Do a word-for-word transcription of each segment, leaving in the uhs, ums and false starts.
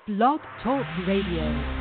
Blog Talk Radio.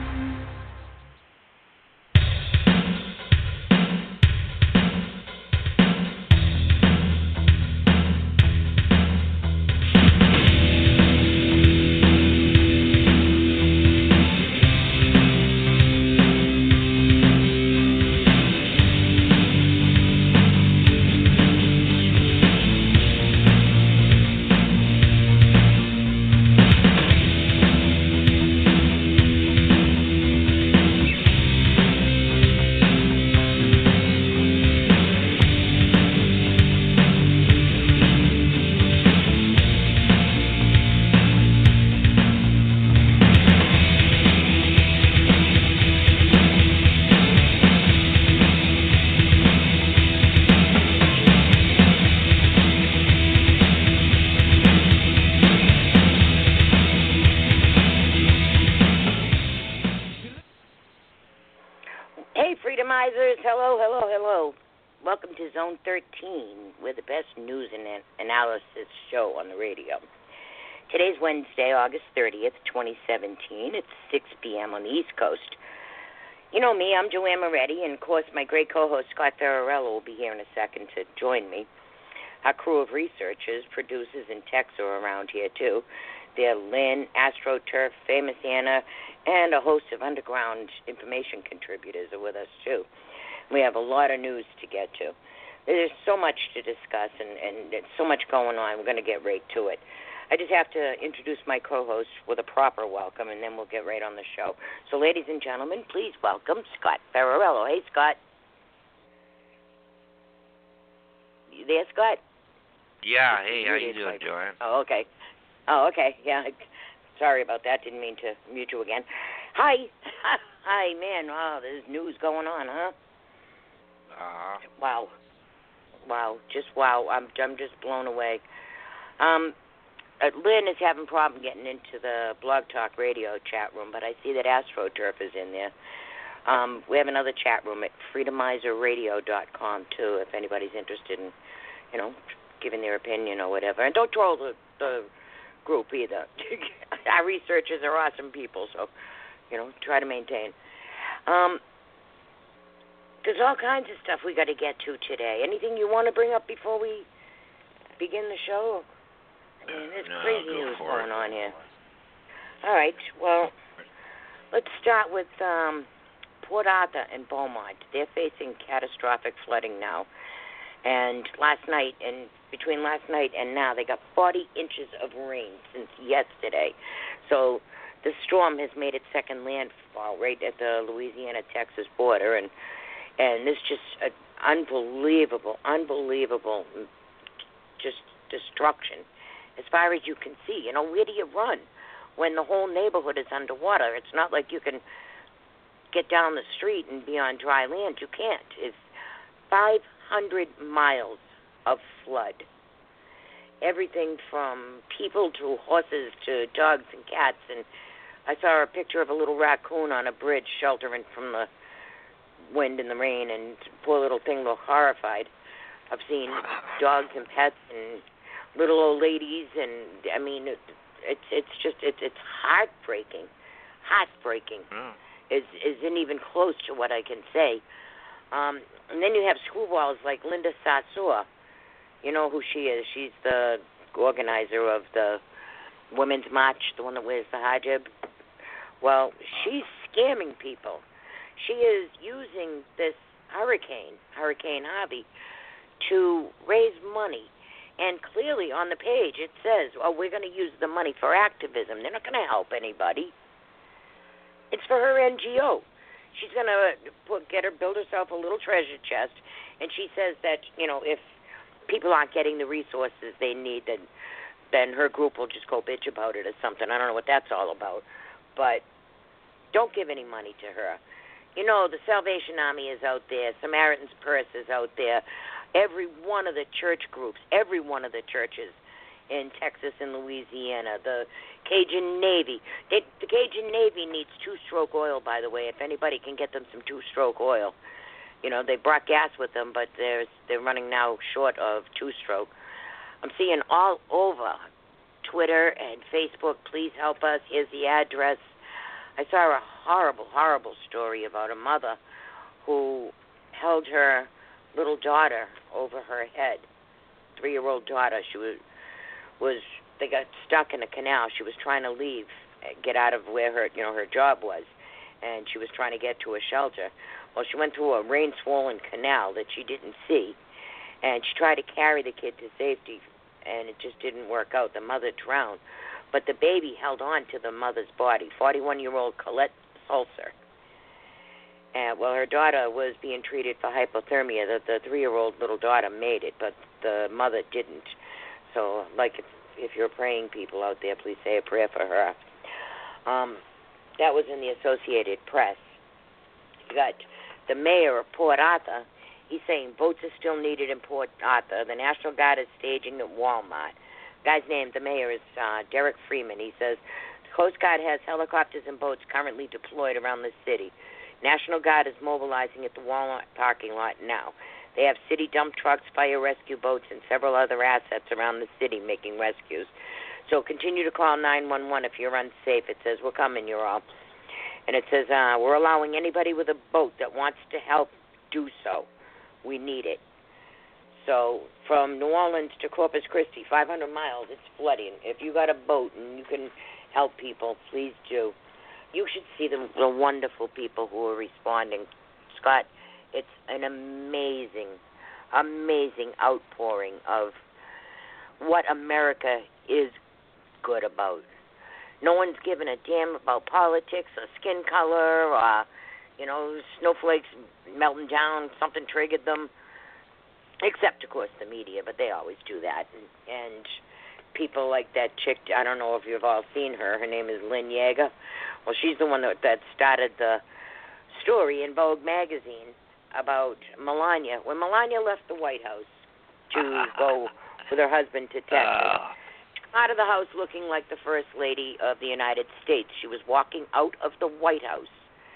Hello, hello, hello. Welcome to Zone thirteen. We're the best news and an- analysis show on the radio. Today's Wednesday, August thirtieth, twenty seventeen. It's six p.m. on the East Coast. You know me, I'm Joanne Moretti, and of course my great co-host Scott Ferrarello will be here in a second to join me. Our crew of researchers, producers, and techs are around here too. They're Lynn, AstroTurf, Famous Anna, and a host of underground information contributors are with us too. We have a lot of news to get to. There's so much to discuss and, and there's so much going on. We're going to get right to it. I just have to introduce my co-host with a proper welcome, and then we'll get right on the show. So, ladies and gentlemen, please welcome Scott Ferrarello. Hey, Scott. You there, Scott? Yeah, hey, how you doing, Joanne? Oh, okay. Oh, okay, yeah. Sorry about that. Didn't mean to mute you again. Hi. Hi, man. Wow, there's news going on, huh? Uh-huh. Wow. Wow. Just wow. I'm I'm just blown away. Um, uh, Lynn is having a problem getting into the Blog Talk Radio chat room, but I see that AstroTurf is in there. Um, we have another chat room at freedomizer radio dot com, too, if anybody's interested in, you know, giving their opinion or whatever. And don't troll the, the group either. Our researchers are awesome people, so, you know, try to maintain. Um, there's all kinds of stuff we got to get to today. Anything you want to bring up before we begin the show? I mean, there's no, crazy go news for going it. on here. All right, well, let's start with um, Port Arthur and Beaumont. They're facing catastrophic flooding now. And last night, and between last night and now, they got forty inches of rain since yesterday. So the storm has made its second landfall right at the Louisiana-Texas border, and and this just uh, unbelievable, unbelievable, just destruction as far as you can see. You know, where do you run when the whole neighborhood is underwater? It's not like you can get down the street and be on dry land. You can't. It's five hundred miles of flood. Everything from people to horses to dogs and cats. And I saw a picture of a little raccoon on a bridge sheltering from the wind and the rain, and poor little thing looked horrified. I've seen dogs and pets and little old ladies, and I mean, it, it's it's just it's it's heartbreaking, heartbreaking. Mm. Is isn't even close to what I can say. Um, and then you have screwballs like Linda Sarsour. You know who she is. She's the organizer of the Women's March, the one that wears the hijab. Well, she's scamming people. She is using this hurricane, Hurricane Harvey, to raise money. And clearly on the page it says, oh, we're going to use the money for activism. They're not going to help anybody. It's for her N G O. She's going to put, get her, build herself a little treasure chest, and she says that, you know, if people aren't getting the resources they need, then then her group will just go bitch about it or something. I don't know what that's all about. But don't give any money to her. You know, the Salvation Army is out there. Samaritan's Purse is out there. Every one of the church groups, every one of the churches in Texas and Louisiana, the Cajun Navy. They, the Cajun Navy needs two-stroke oil, by the way, if anybody can get them some two-stroke oil. You know, they brought gas with them, but there's, they're running now short of two-stroke. I'm seeing all over Twitter and Facebook. Please help us. Here's the address. I saw a horrible, horrible story about a mother who held her little daughter over her head, three-year-old daughter. She was, was, they got stuck in a canal. She was trying to leave, get out of where her, you know, her job was, and she was trying to get to a shelter. Well, she went through a rain-swollen canal that she didn't see, and she tried to carry the kid to safety, and it just didn't work out. The mother drowned. But the baby held on to the mother's body, forty-one-year-old Colette Sulzer. And, well, her daughter was being treated for hypothermia. The, the three-year-old little daughter made it, but the mother didn't. So, like, if, if you're praying people out there, please say a prayer for her. Um, that was in the Associated Press. You got the mayor of Port Arthur. He's saying votes are still needed in Port Arthur. The National Guard is staging at Walmart. Guy's name, the mayor, is uh, Derek Freeman. He says the Coast Guard has helicopters and boats currently deployed around the city. National Guard is mobilizing at the Walmart parking lot now. They have city dump trucks, fire rescue boats, and several other assets around the city making rescues. So continue to call nine one one if you're unsafe. It says, we're coming, you're all. And it says, uh, we're allowing anybody with a boat that wants to help do so. We need it. So from New Orleans to Corpus Christi, five hundred miles, it's flooding. If you got a boat and you can help people, please do. You should see the, the wonderful people who are responding. Scott, it's an amazing, amazing outpouring of what America is good about. No one's giving a damn about politics or skin color or, you know, snowflakes melting down, something triggered them. Except, of course, the media, but they always do that. And, and people like that chick, I don't know if you've all seen her. Her name is Lynn Yeager. Well, she's the one that, that started the story in Vogue magazine about Melania. When Melania left the White House to go with her husband to Texas, out of the house looking like the First Lady of the United States. She was walking out of the White House.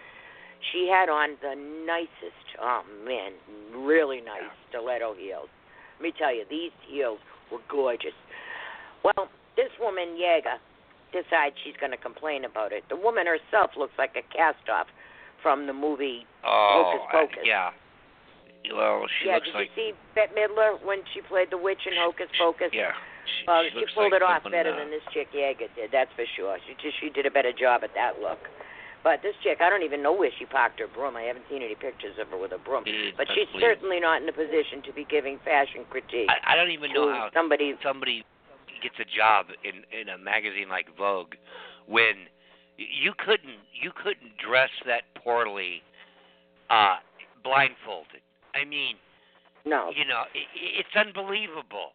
She had on the nicest, oh, man, really nice stiletto heels. Let me tell you, these heels were gorgeous. Well, this woman, Yeager, decides she's going to complain about it. The woman herself looks like a cast-off from the movie oh, Hocus Pocus. Uh, yeah. Well, she yeah, looks did like... you see Bette Midler when she played the witch in Hocus Pocus? Yeah. She, well, she, she pulled like it off something, better uh, than this chick Yeager did, that's for sure. She just she did a better job at that look. But this chick, I don't even know where she parked her broom. I haven't seen any pictures of her with a broom. It's but she's certainly not in a position to be giving fashion critique. I, I don't even know how somebody somebody gets a job in in a magazine like Vogue when you couldn't you couldn't dress that poorly uh, blindfolded. I mean, no, you know, it, it's unbelievable.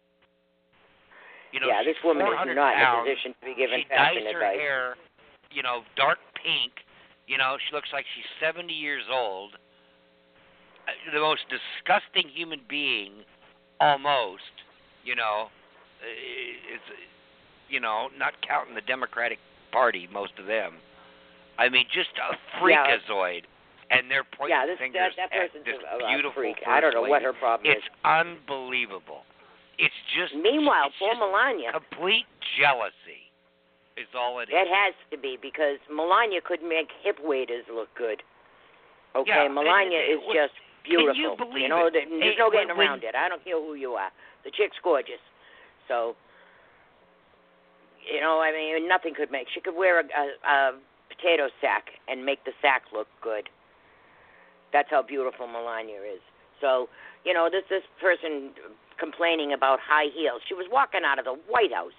You know, yeah, this woman is not in a position to be given fashion advice. She dyes her advice. hair, you know, dark pink. You know, she looks like she's seventy years old. The most disgusting human being, almost. You know, it's, you know, not counting the Democratic Party, most of them. I mean, just a freakazoid. Yeah. And they're pointing yeah, this, fingers that, that at person's this a, a beautiful freak. first I don't know lady. what her problem it's is. It's unbelievable. It's just. Meanwhile, it's poor just Melania. Complete jealousy is all it is. It has to be because Melania could make hip waders look good. Okay, yeah, Melania it, it, is just beautiful. Can you believe you know, it? There's Hey, no when, getting when, around it. I don't care who you are. The chick's gorgeous. So, you know, I mean, nothing could make. She could wear a, a, a potato sack and make the sack look good. That's how beautiful Melania is. So, you know, this this person complaining about high heels. She was walking out of the White House.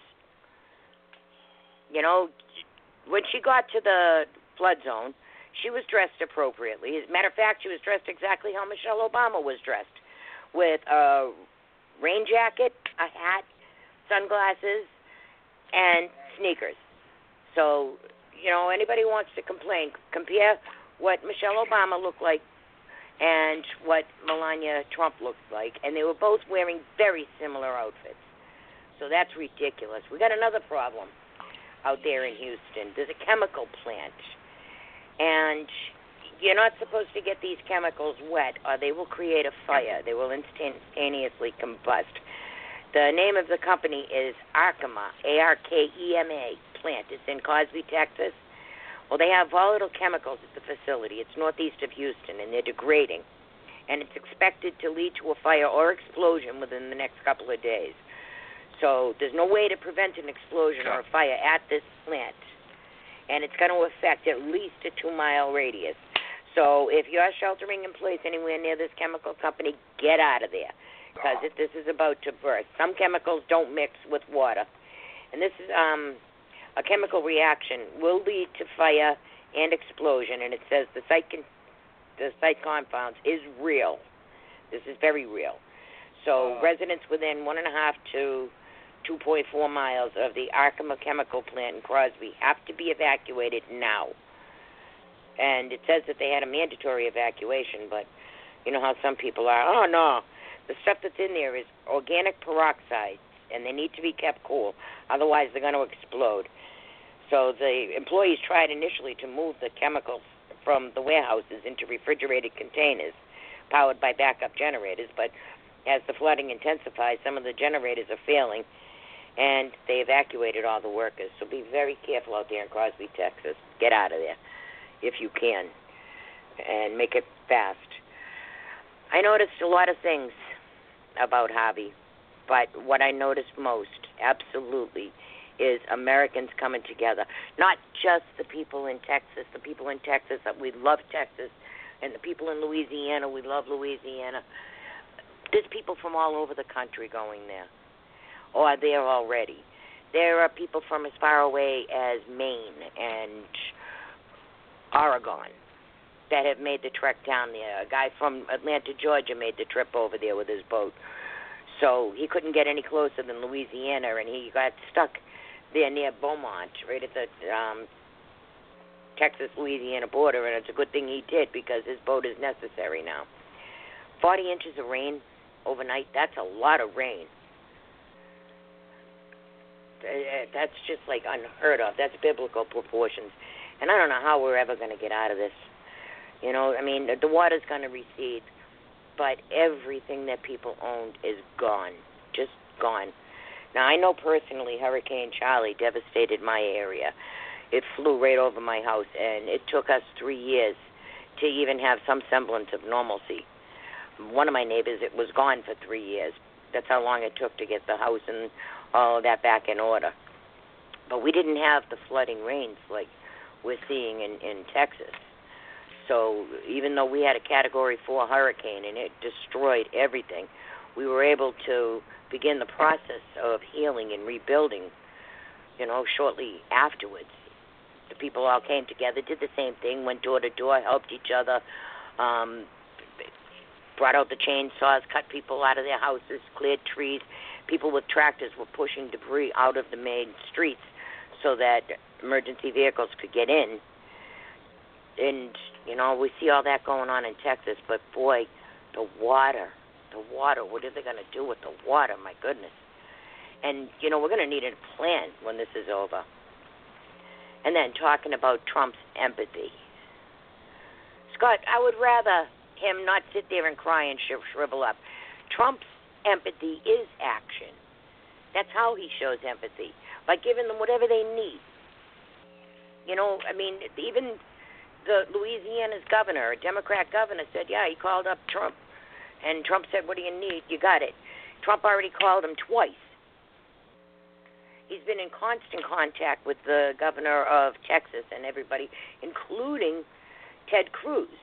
You know, when she got to the flood zone, she was dressed appropriately. As a matter of fact, she was dressed exactly how Michelle Obama was dressed, with a rain jacket, a hat, sunglasses, and sneakers. So, you know, anybody wants to complain, compare what Michelle Obama looked like and what Melania Trump looked like, and they were both wearing very similar outfits. So that's ridiculous. We got another problem out there in Houston. There's a chemical plant, and you're not supposed to get these chemicals wet or they will create a fire. They will instantaneously combust. The name of the company is Arkema, A R K E M A plant. It's in Cosby, Texas. Well, they have volatile chemicals at the facility. It's northeast of Houston, and they're degrading. And it's expected to lead to a fire or explosion within the next couple of days. So there's no way to prevent an explosion or a fire at this plant. And it's going to affect at least a two-mile radius. So if you're sheltering in place anywhere near this chemical company, get out of there. Because if this is about to burst. Some chemicals don't mix with water. And this is um, a chemical reaction will lead to fire and explosion. And it says the site can, the site compounds is real. This is very real. So uh, residents within one and a half to two point four miles of the Arkema chemical plant in Crosby have to be evacuated now. And it says that they had a mandatory evacuation, but you know how some people are, oh, no. The stuff that's in there is organic peroxide, and they need to be kept cool. Otherwise, they're going to explode. So the employees tried initially to move the chemicals from the warehouses into refrigerated containers powered by backup generators. But as the flooding intensifies, some of the generators are failing, and they evacuated all the workers. So be very careful out there in Crosby, Texas. Get out of there if you can, and make it fast. I noticed a lot of things about Harvey, but what I noticed most, absolutely, is Americans coming together. Not just the people in Texas, the people in Texas, we love Texas, and the people in Louisiana, we love Louisiana. There's people from all over the country going there, or are there already. There are people from as far away as Maine and Oregon that have made the trek down there. A guy from Atlanta, Georgia made the trip over there with his boat. So he couldn't get any closer than Louisiana, and he got stuck there near Beaumont, right at the um, Texas-Louisiana border, and it's a good thing he did because his boat is necessary now. forty inches of rain overnight, that's a lot of rain. That's just like unheard of. That's biblical proportions. And I don't know how we're ever going to get out of this. You know, I mean, the water's going to recede, but everything that people owned is gone, just gone. Now, I know personally Hurricane Charlie devastated my area. It flew right over my house, and it took us three years to even have some semblance of normalcy. One of my neighbors, it was gone for three years. That's how long it took to get the house and all of that back in order. But we didn't have the flooding rains like we're seeing in, in Texas. So even though we had a Category four hurricane and it destroyed everything, we were able to begin the process of healing and rebuilding, you know, shortly afterwards. The people all came together, did the same thing, went door to door, helped each other, um, brought out the chainsaws, cut people out of their houses, cleared trees. People with tractors were pushing debris out of the main streets so that emergency vehicles could get in. And, you know, we see all that going on in Texas, but, boy, the water, the water, what are they going to do with the water? My goodness. And, you know, we're going to need a plan when this is over. And then talking about Trump's empathy. Scott, I would rather him not sit there and cry and shrivel up. Trump's empathy is action. That's how he shows empathy, by giving them whatever they need. You know, I mean, even the Louisiana's governor, a Democrat governor, said, yeah, he called up Trump. And Trump said, what do you need? You got it. Trump already called him twice. He's been in constant contact with the governor of Texas and everybody, including Ted Cruz.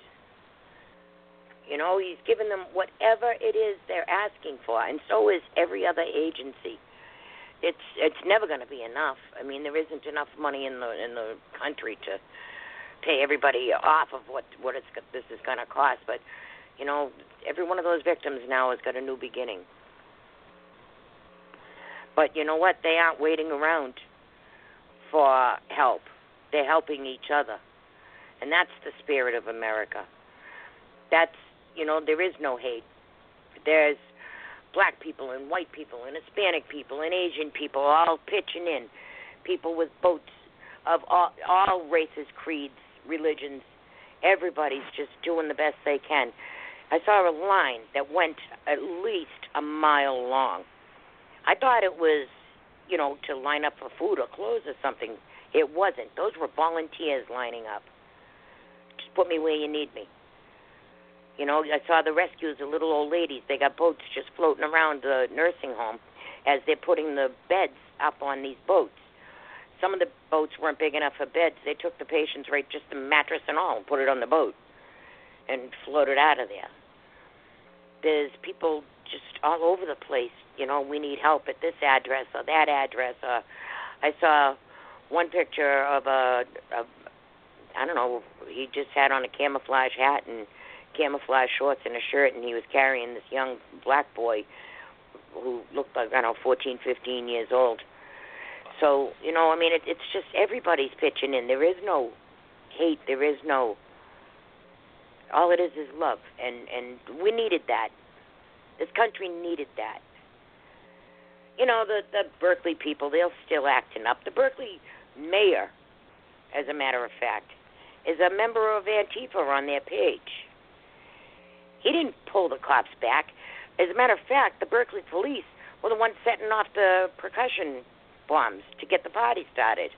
You know, he's given them whatever it is they're asking for, and so is every other agency. It's it's never going to be enough. I mean, there isn't enough money in the in the country to pay everybody off of what what it's this is going to cost. But you know, every one of those victims now has got a new beginning. But you know what? They aren't waiting around for help. They're helping each other, and that's the spirit of America. That's you know, there is no hate. There's black people and white people and Hispanic people and Asian people all pitching in, people with boats of all, all races, creeds, religions. Everybody's just doing the best they can. I saw a line that went at least a mile long I thought it was, you know, to line up for food or clothes or something. It wasn't. Those were volunteers lining up. Just put me where you need me. You know, I saw the rescues, the little old ladies. They got boats just floating around the nursing home as they're putting the beds up on these boats. Some of the boats weren't big enough for beds. They took the patients right, just the mattress and all, and put it on the boat and floated out of there. There's people just all over the place. You know, we need help at this address or that address. Or I saw one picture of a, a, I don't know, he just had on a camouflage hat and camouflage shorts and a shirt, and he was carrying this young black boy who looked like, I don't know, fourteen, fifteen years old. So, you know, I mean, it, it's just everybody's pitching in. There is no hate. There is no, all it is is love. And, and we needed that. This country needed that. You know, the, the Berkeley people, they're still acting up. The Berkeley mayor, as a matter of fact, is a member of Antifa on their page. He didn't pull the cops back. As a matter of fact, the Berkeley police were the ones setting off the percussion bombs to get the party started.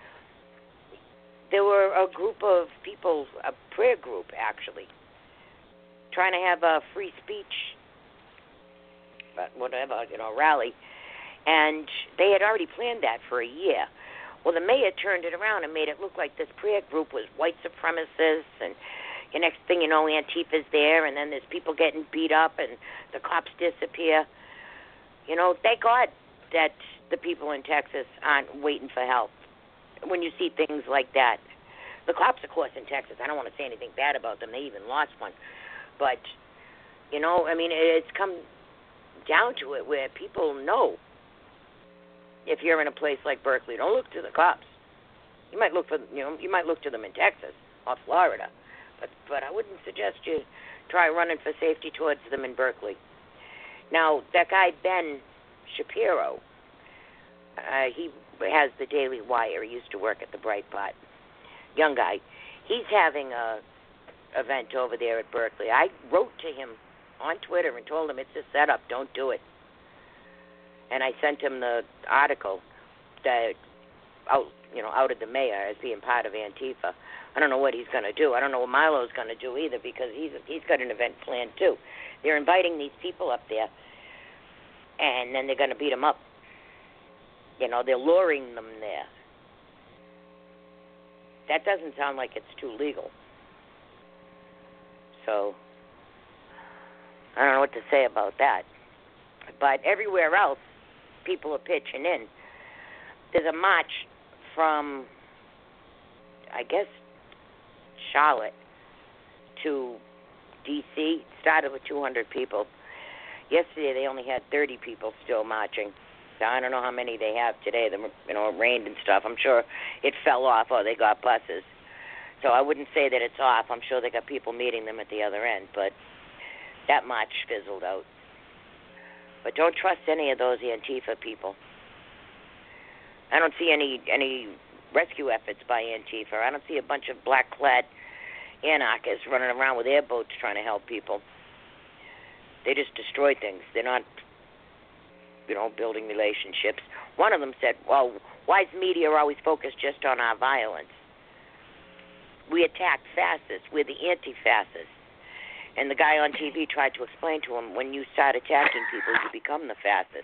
There were a group of people, a prayer group actually, trying to have a free speech, but whatever, you know, rally, and they had already planned that for a year. Well, the mayor turned it around and made it look like this prayer group was white supremacists, and the next thing you know, Antifa's there, and then there's people getting beat up, and the cops disappear. You know, thank God that the people in Texas aren't waiting for help when you see things like that. The cops, of course, in Texas, I don't want to say anything bad about them. They even lost one. But, you know, I mean, it's come down to it where people know if you're in a place like Berkeley, don't look to the cops. You might look for, you know, you might look to them in Texas or Florida, but but I wouldn't suggest you try running for safety towards them in Berkeley. Now, that guy Ben Shapiro, uh, he has the Daily Wire. He used to work at the Breitbart. Young guy. He's having a event over there at Berkeley. I wrote to him on Twitter and told him it's a setup. Don't do it. And I sent him the article that out, you know, outed the mayor as being part of Antifa. I don't know what he's going to do. I don't know what Milo's going to do either, because he's he's got an event planned too. They're inviting these people up there, and then they're going to beat them up. You know, they're luring them there. That doesn't sound like it's too legal. So I don't know what to say about that. But everywhere else, people are pitching in. There's a march from, I guess, Charlotte to D C. It started with two hundred people. Yesterday they only had thirty people still marching. So I don't know how many they have today. The, you know, it rained and stuff. I'm sure it fell off or they got buses. So I wouldn't say that it's off. I'm sure they got people meeting them at the other end. But that march fizzled out. But don't trust any of those Antifa people. I don't see any any rescue efforts by Antifa. I don't see a bunch of black-clad anarchists running around with airboats trying to help people. They just destroy things. They're not, you know, building relationships. One of them said, well, why is media always focused just on our violence? We attack fascists. We're the anti-fascists. And the guy on T V tried to explain to him, when you start attacking people, you become the fascist.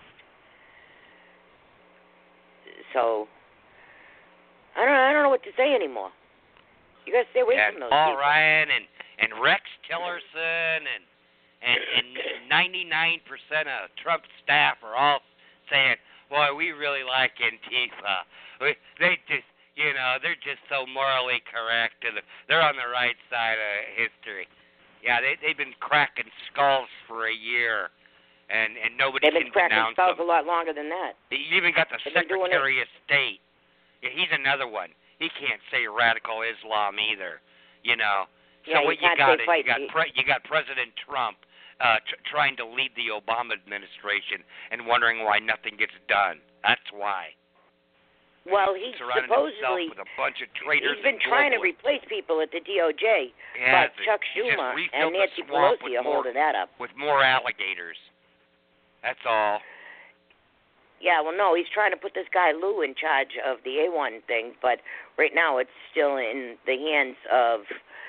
So, I don't, I don't know what to say anymore. You got to stay away yeah, from those Paul people. Ryan and, and Rex Tillerson and, and, and ninety-nine percent of Trump's staff are all saying, boy, we really like Antifa. We, they just, you know, they're just so morally correct, and they're on the right side of history. Yeah, they, they've been cracking skulls for a year, and, and nobody They've can been cracking denounce skulls them. a lot longer than that. You even got the They've been doing Secretary of State. Yeah, he's another one. He can't say radical Islam either, you know. So Yeah, you what you can't got say is fight. you got pre- you got President Trump uh, tr- trying to lead the Obama administration and wondering why nothing gets done. That's why. Well, he's surrounded supposedly himself with a bunch of traitors. he's been and trying to globalists. replace people at the D O J, Yeah, but Chuck he just Schumer refilled and the Nancy swamp Pelosi with are more- holding that up. with more alligators. That's all. Yeah, well, no, he's trying to put this guy Lou in charge of the A one thing, but right now it's still in the hands of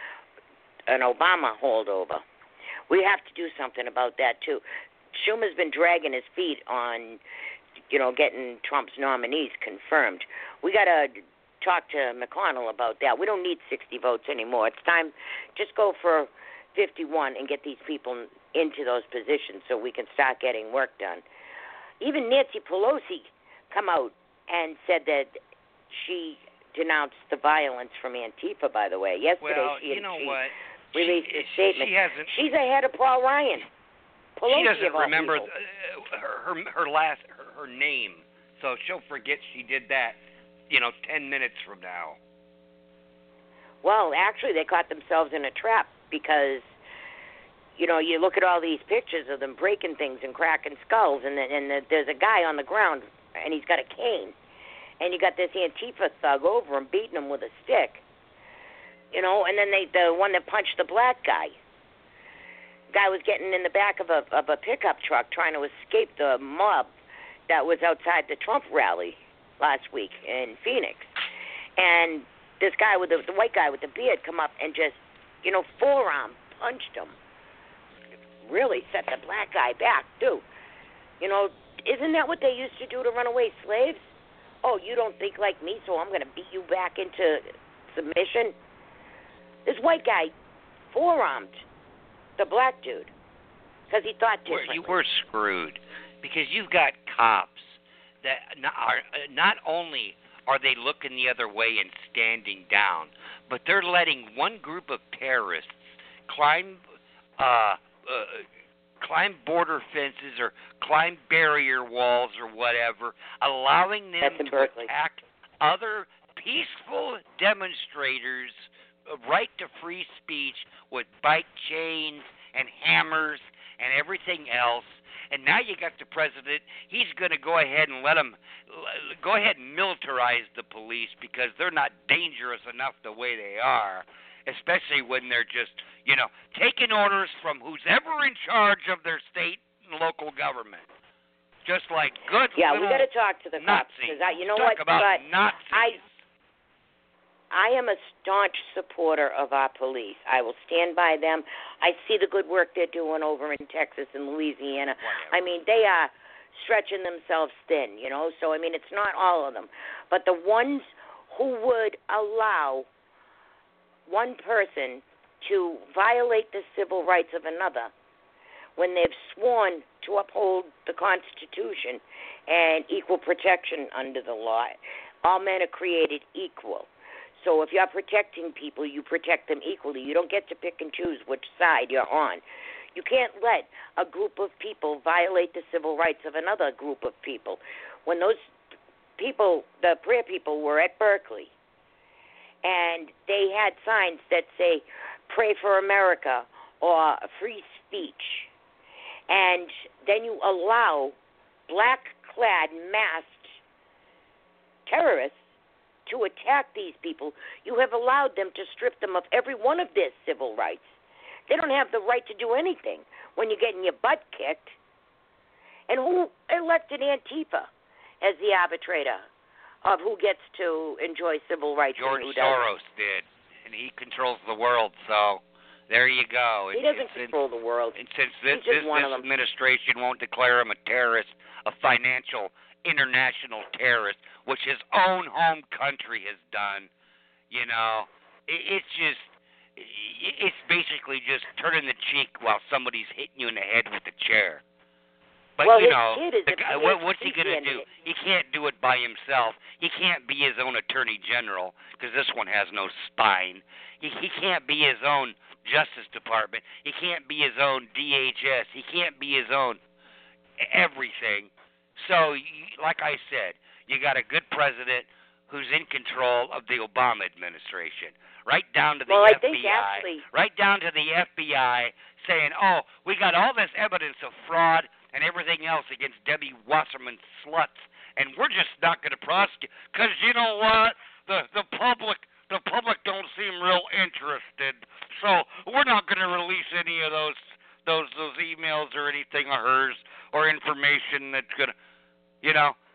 an Obama holdover. We have to do something about that, too. Schumer's been dragging his feet on, you know, getting Trump's nominees confirmed. We got to talk to McConnell about that. We don't need sixty votes anymore. It's time, just go for fifty-one and get these people into those positions so we can start getting work done. Even Nancy Pelosi come out and said that she denounced the violence from Antifa, by the way. Yesterday well, she, you know she what? released she, a statement. She hasn't, She's ahead of Paul Ryan. Pelosi she doesn't of all remember people. uh, her, her her last her, her name, so she'll forget she did that, you know, ten minutes from now. Well, actually, they caught themselves in a trap because, you know, you look at all these pictures of them breaking things and cracking skulls, and, the, and the, there's a guy on the ground, and he's got a cane, and you got this Antifa thug over him beating him with a stick, you know, and then they the one that punched the black guy. Guy was getting in the back of a of a pickup truck trying to escape the mob that was outside the Trump rally last week in Phoenix, and this guy with the, the white guy with the beard come up and just, you know, forearm punched him. Really set the black guy back, too. You know, isn't that what they used to do to runaway slaves? Oh, you don't think like me, so I'm going to beat you back into submission? This white guy forearmed the black dude because he thought differently. You were screwed because you've got cops that not, are not only are they looking the other way and standing down, but they're letting one group of terrorists climb uh, uh, climb border fences or climb barrier walls or whatever, allowing them to Berkeley. attack other peaceful demonstrators' right to free speech with bike chains and hammers and everything else. And now you got the president, he's going to go ahead and let them, go ahead and militarize the police because they're not dangerous enough the way they are, especially when they're just, you know, taking orders from who's ever in charge of their state and local government. Just like good Yeah, we little got to talk to the cops. Nazis. Because you know Talk what? about But Nazis. I, I am a staunch supporter of our police. I will stand by them. I see the good work they're doing over in Texas and Louisiana. Whatever. I mean, they are stretching themselves thin, you know. So, I mean, it's not all of them. But the ones who would allow one person to violate the civil rights of another when they've sworn to uphold the Constitution and equal protection under the law, all men are created equal. So if you're protecting people, you protect them equally. You don't get to pick and choose which side you're on. You can't let a group of people violate the civil rights of another group of people. When those people, the prayer people, were at Berkeley, and they had signs that say, "Pray for America," or "Free Speech," and then you allow black-clad, masked terrorists to attack these people, you have allowed them to strip them of every one of their civil rights. They don't have the right to do anything when you're getting your butt kicked. And who elected Antifa as the arbitrator of who gets to enjoy civil rights George and who doesn't? Soros did, and he controls the world, so there you go. He And- doesn't and control the world. And since this, He's just this, one this of them. administration won't declare him a terrorist, a financial international terrorist, which his own home country has done, you know, it, it's just, it, it's basically just turning the cheek while somebody's hitting you in the head with a chair. But, Well, you his know, kid is the a guy, P H D what, what's he going to do? candidate. He can't do it by himself. He can't be his own attorney general because this one has no spine. He, he can't be his own Justice Department. He can't be his own D H S. He can't be his own everything. So, you, like I said, you got a good president who's in control of the Obama administration, right down to the Well, I F B I, think actually- right down to the F B I saying, oh, we got all this evidence of fraud and everything else against Debbie Wasserman sluts, and we're just not going to prosecute because you know what? The the public the public don't seem real interested, so we're not going to release any of those those those emails or anything of hers or information that's going to, you know.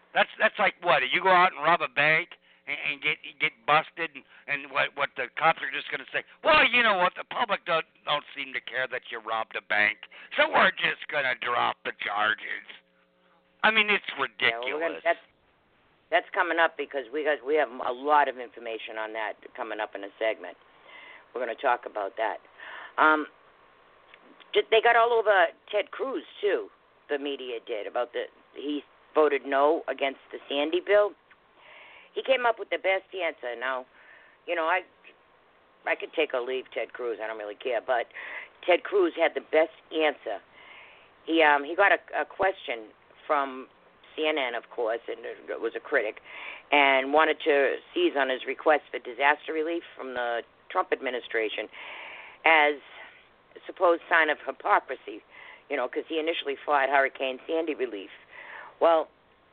you go out and rob a bank and, and get get busted, and, and what what the cops are just going to say, well, you know what, the public don't don't seem to care that you robbed a bank, so we're just going to drop the charges. I mean, it's ridiculous. Yeah, well, gonna, that's that's coming up because we guys we have a lot of information on that coming up in a segment. We're going to talk about that. Um, they got all over Ted Cruz too. The media did about the he voted no against the Sandy bill. He came up with the best answer. Now, you know, I I could take or leave Ted Cruz. I don't really care, but Ted Cruz had the best answer. He um he got a, a question from C N N, of course, and it was a critic, and wanted to seize on his request for disaster relief from the Trump administration as a supposed sign of hypocrisy, you know, because he initially fought Hurricane Sandy relief. Well,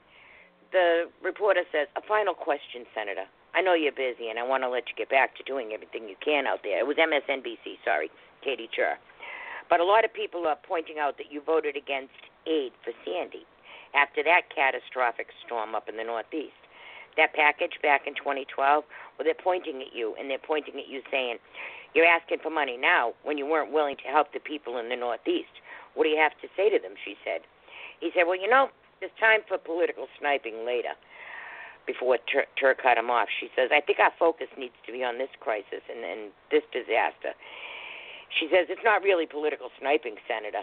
the reporter says, a final question, Senator. I know you're busy, and I want to let you get back to doing everything you can out there. It was M S N B C, sorry, Katie Chur. But a lot of people are pointing out that you voted against aid for Sandy after that catastrophic storm up in the Northeast. That package back in twenty twelve, well, they're pointing at you, and they're pointing at you saying, you're asking for money now when you weren't willing to help the people in the Northeast. What do you have to say to them, she said. He said, well, you know, there's time for political sniping later, before Tur, Tur cut him off. She says, I think our focus needs to be on this crisis and, and this disaster. She says, it's not really political sniping, Senator.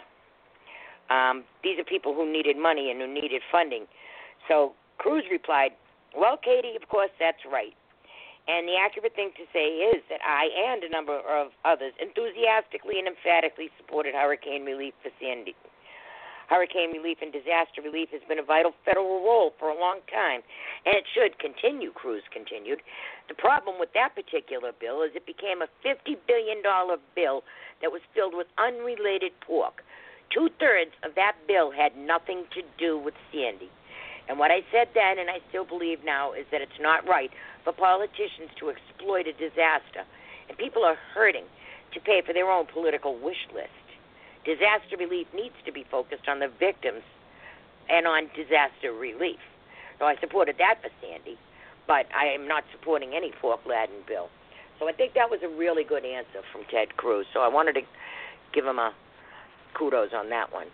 Um, these are people who needed money and who needed funding. So Cruz replied, well, Katie, of course, that's right. And the accurate thing to say is that I and a number of others enthusiastically and emphatically supported hurricane relief for Sandy. Hurricane relief and disaster relief has been a vital federal role for a long time, and it should continue, Cruz continued. The problem with that particular bill is it became a fifty billion dollars bill that was filled with unrelated pork. Two-thirds of that bill had nothing to do with Sandy. And what I said then, and I still believe now, is that it's not right for politicians to exploit a disaster. And people are hurting to pay for their own political wish list. Disaster relief needs to be focused on the victims and on disaster relief. So I supported that for Sandy, but I am not supporting any pork-laden bill. So I think that was a really good answer from Ted Cruz. So I wanted to give him a kudos on that one.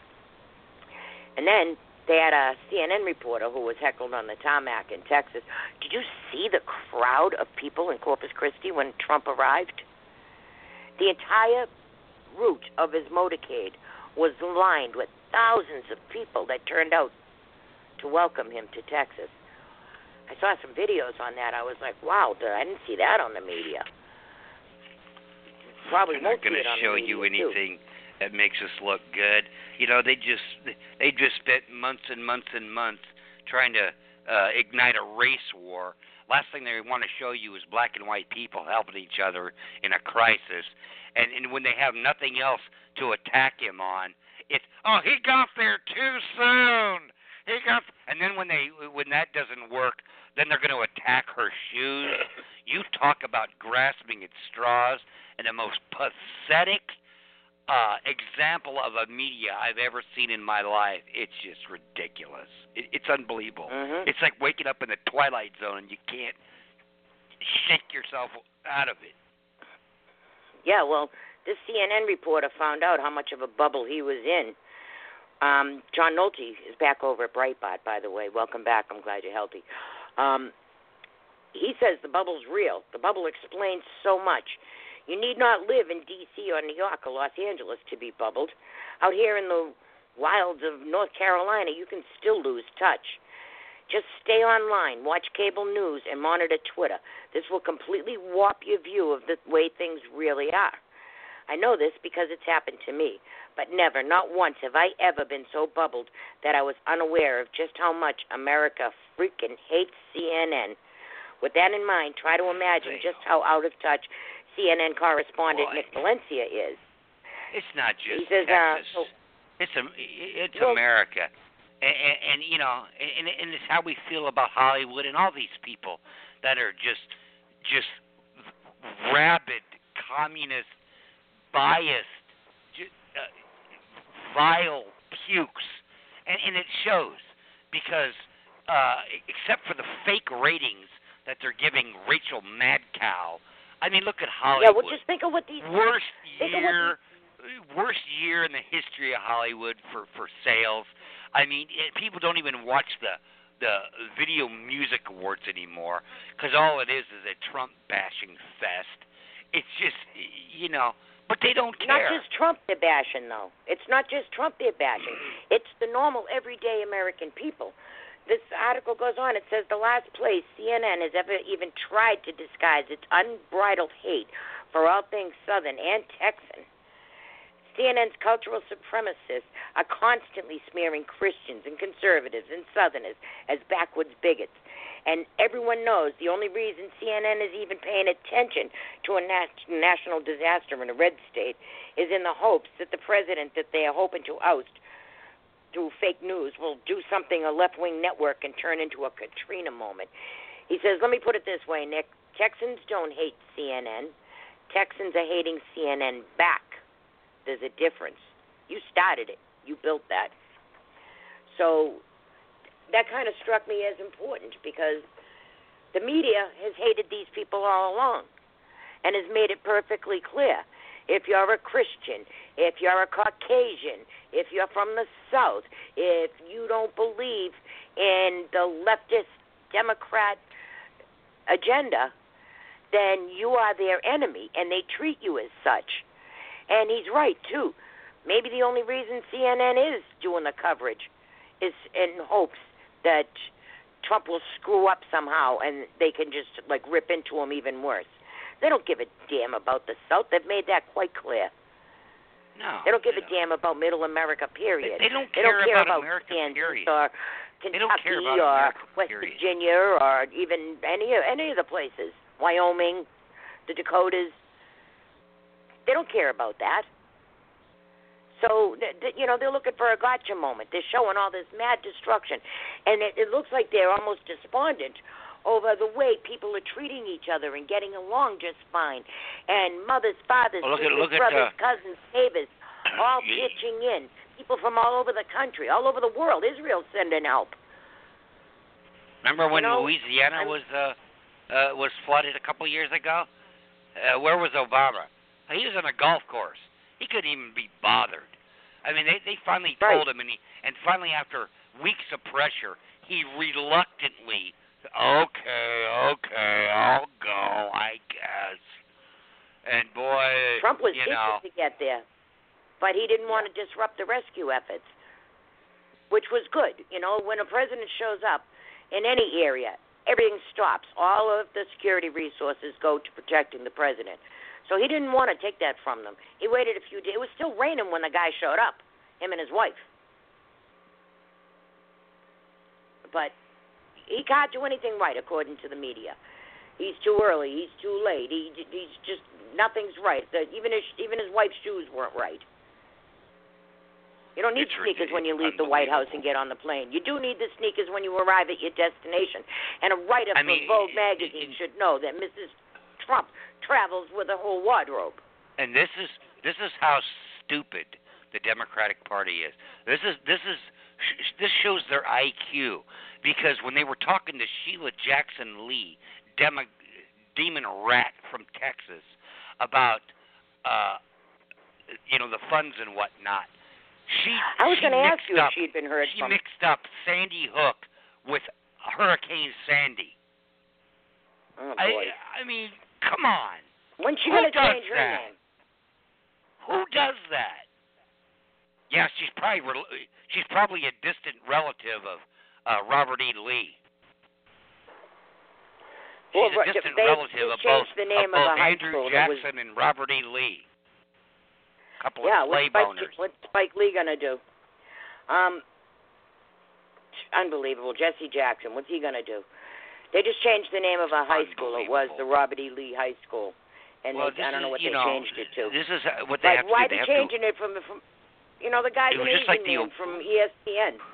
And then they had a C N N reporter who was heckled on the tarmac in Texas. Did you see the crowd of people in Corpus Christi when Trump arrived? The entire route of his motorcade was lined with thousands of people that turned out to welcome him to Texas. I saw some videos on that. I was like, wow, I didn't see that on the media. Probably They're won't not going to show you anything too. that makes us look good. You know, they just they just spent months and months and months trying to uh, ignite a race war. Last thing they want to show you is black and white people helping each other in a crisis. And, and when they have nothing else to attack him on, it's, oh, he got there too soon. He got, and then when they when that doesn't work, then they're going to attack her shoes. You talk about grasping at straws, and the most pathetic uh, example of a media I've ever seen in my life. It's just ridiculous. It, it's unbelievable. Mm-hmm. It's like waking up in the Twilight Zone and you can't shake yourself out of it. Yeah, well, this C N N reporter found out how much of a bubble he was in. Um, John Nolte is back over at Breitbart, by the way. Welcome back. I'm glad you're healthy. Um, he says the bubble's real. The bubble explains so much. You need not live in D C or New York or Los Angeles to be bubbled. Out here in the wilds of North Carolina, you can still lose touch. Just stay online, watch cable news, and monitor Twitter. This will completely warp your view of the way things really are. I know this because it's happened to me, but never, not once, have I ever been so bubbled that I was unaware of just how much America freaking hates C N N. With that in mind, try to imagine just how out of touch C N N correspondent Boy. Nick Valencia is. It's not just He says, Texas. Uh, so, it's a, it's well, America. And, and, and, you know, and, and it's how we feel about Hollywood and all these people that are just just rabid, communist, biased, just, uh, vile pukes. And, and it shows because uh, except for the fake ratings that they're giving Rachel Madcow. I mean, look at Hollywood. Yeah, well, just think of what these worst think year, of what these, worst year in the history of Hollywood for for sales. I mean, it, people don't even watch the the Video Music Awards anymore because all it is is a Trump bashing fest. It's just, you know, but they don't care. Not just Trump they're bashing, though. It's not just Trump they're bashing. It's the normal, everyday American people. This article goes on. It says the last place C N N has ever even tried to disguise its unbridled hate for all things Southern and Texan. C N N's cultural supremacists are constantly smearing Christians and conservatives and Southerners as backwoods bigots. And everyone knows the only reason C N N is even paying attention to a nat- national disaster in a red state is in the hopes that the president that they are hoping to oust through fake news will do something a left-wing network can turn into a Katrina moment. He says, let me put it this way, Nick. Texans don't hate C N N. Texans are hating C N N back. There's a difference. You started it. You built that. So that kind of struck me as important because the media has hated these people all along and has made it perfectly clear. If you're a Christian, if you're a Caucasian, if you're from the South, if you don't believe in the leftist Democrat agenda, then you are their enemy, and they treat you as such. And he's right, too. Maybe the only reason C N N is doing the coverage is in hopes that Trump will screw up somehow and they can just, like, rip into him even worse. They don't give a damn about the South. They've made that quite clear. No. They don't give they a damn about Middle America, period. They, they don't they care, don't care about, about America, Kansas period. or They Kentucky don't care about or America, West period. Virginia or even any any of the places, Wyoming, the Dakotas. They don't care about that. So, you know, they're looking for a gotcha moment. They're showing all this mad destruction. And it, it looks like they're almost despondent over the way people are treating each other and getting along just fine. And mothers, fathers, well, look sisters, at, look brothers, at, uh, cousins, neighbors, all pitching in. People from all over the country, all over the world. Israel's sending help. Remember when you know, Louisiana I'm, was uh, uh, was flooded a couple years ago? Uh, where was Obama? He was on a golf course. He couldn't even be bothered. I mean, they they finally right. told him, and he and finally after weeks of pressure, he reluctantly, okay, okay, I'll go, I guess. And boy, Trump was you eager know, to get there, but he didn't want to disrupt the rescue efforts, which was good. You know, when a president shows up in any area, everything stops. All of the security resources go to protecting the president. So he didn't want to take that from them. He waited a few days. It was still raining when the guy showed up, him and his wife. But he can't do anything right, according to the media. He's too early. He's too late. He, he's just, nothing's right. The, even his even his wife's shoes weren't right. You don't need It's sneakers when you leave the White House and get on the plane. You do need the sneakers when you arrive at your destination. And a writer I from mean, Vogue it- magazine it- should know that Missus Trump travels with a whole wardrobe. and this is this is how stupid the Democratic Party is. This is this is sh- this shows their I Q because when they were talking to Sheila Jackson Lee, demo, demon rat from Texas, about uh, you know the funds and whatnot, she I was she going to ask mixed you up, if she'd been heard she from. mixed up Sandy Hook with Hurricane Sandy. Oh, I boy. I mean, come on. When's she Who going to does change her that? name? Who does that? Yeah, she's probably rel- she's probably a distant relative of uh, Robert E. Lee. She's Well, a distant they relative just of both, changed the name of of both a high Andrew school that was- Jackson and Robert E. Lee. A couple Yeah, of what's play Spike, boners. what's Spike Lee going to do? Um, unbelievable. Jesse Jackson, what's he going to do? They just changed the name of a high school. It was the Robert E. Lee High School. And well, they, this I don't know is, what you they know, changed it to. This is uh, what they Like, have to why do. They they have changing to, it from, from, you know, the guy's It an was just Asian like the name old- from E S P N.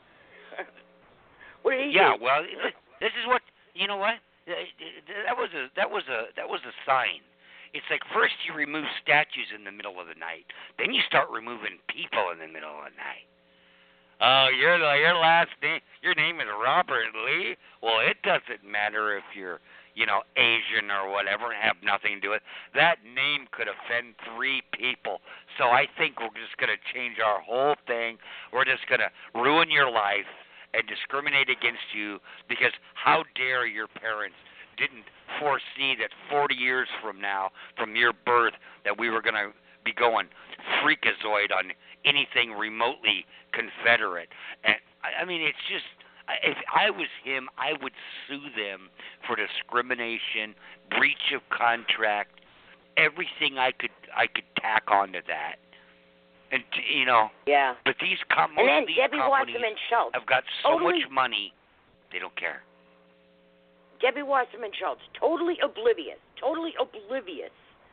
What did he yeah, do? well, this is what you know. What that was a that was a that was a sign. It's like first you remove statues in the middle of the night, then you start removing people in the middle of the night. Oh, you're the your last name. Your name is Robert Lee. Well, it doesn't matter if you're, you know, Asian or whatever, and have nothing to do with it. That name could offend three people. So I think we're just going to change our whole thing. We're just going to ruin your life and discriminate against you because how dare your parents didn't foresee that forty years from now, from your birth, that we were going to be going freakazoid on anything remotely Confederate. And I mean, it's just, if I was him, I would sue them for discrimination, breach of contract, everything I could I could tack onto that. And you know, yeah. But these com- and then these Debbie companies Wasserman Schultz have got so totally, much money, they don't care. Debbie Wasserman Schultz, totally oblivious, totally oblivious,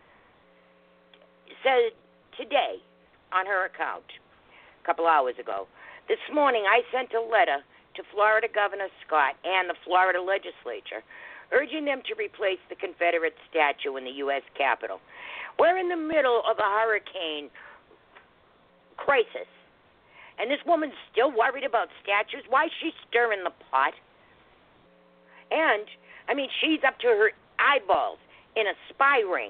said today on her account, a couple hours ago, this morning I sent a letter to Florida Governor Scott and the Florida legislature urging them to replace the Confederate statue in the U S Capitol. We're in the middle of a hurricane crisis, and this woman's still worried about statues. Why is she stirring the pot? And, I mean, she's up to her eyeballs in a spy ring.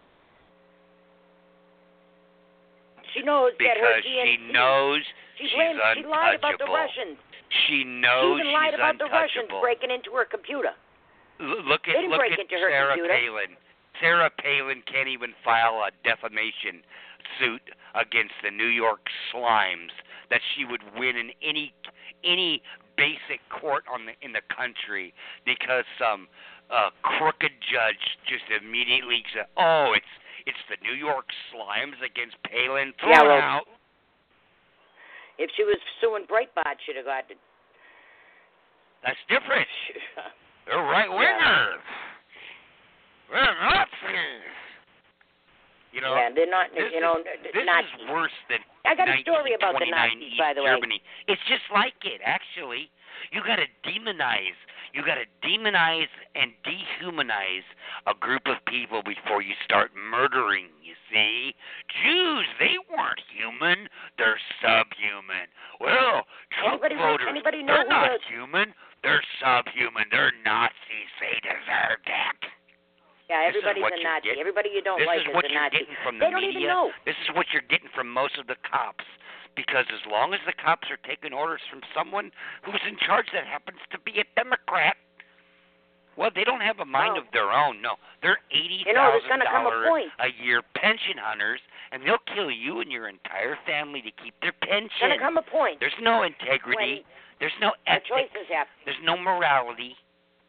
She knows because that her D N C... she knows she's she's blamed, untouchable. She lied about the Russians. She knows she even lied she's about the Russians untouchable. breaking into her computer. L- look at They didn't look break at into her Sarah computer. Palin. Sarah Palin can't even file a defamation suit against the New York Slimes that she would win in any any basic court on the in the country because some uh, crooked judge just immediately said, "Oh, it's it's the New York Slimes against Palin." Throw Yeah, it well, out. If she was suing Breitbart, she'd have got it. That's different. They're right wingers. They're Nazis. You know. Yeah, they're not. This you know, is, this Nazis. is worse than I got a story about the nineteen twenty-nine Nazis, East by the way. Germany. It's just like it, actually. You got to demonize. You got to demonize and dehumanize a group of people before you start murdering. You see, Jews, they weren't human. They're subhuman. Well, Trump Anybody, voters, anybody know they're who not the, human. They're subhuman. They're Nazis. They deserve that. Yeah, This is everybody's what a you're Nazi. getting. Everybody you don't This like is is what a you're Nazi. getting from They the don't media. even know. This is what you're getting from most of the cops. Because as long as the cops are taking orders from someone who's in charge that happens to be a Democrat, well, they don't have a mind No. of their own. No, they're eighty You know, there's thousand gonna come a dollars point. a year pension hunters, and they'll kill you and your entire family to keep their There's pension. gonna come a point There's no integrity. when There's no the ethics. choices have. There's no morality.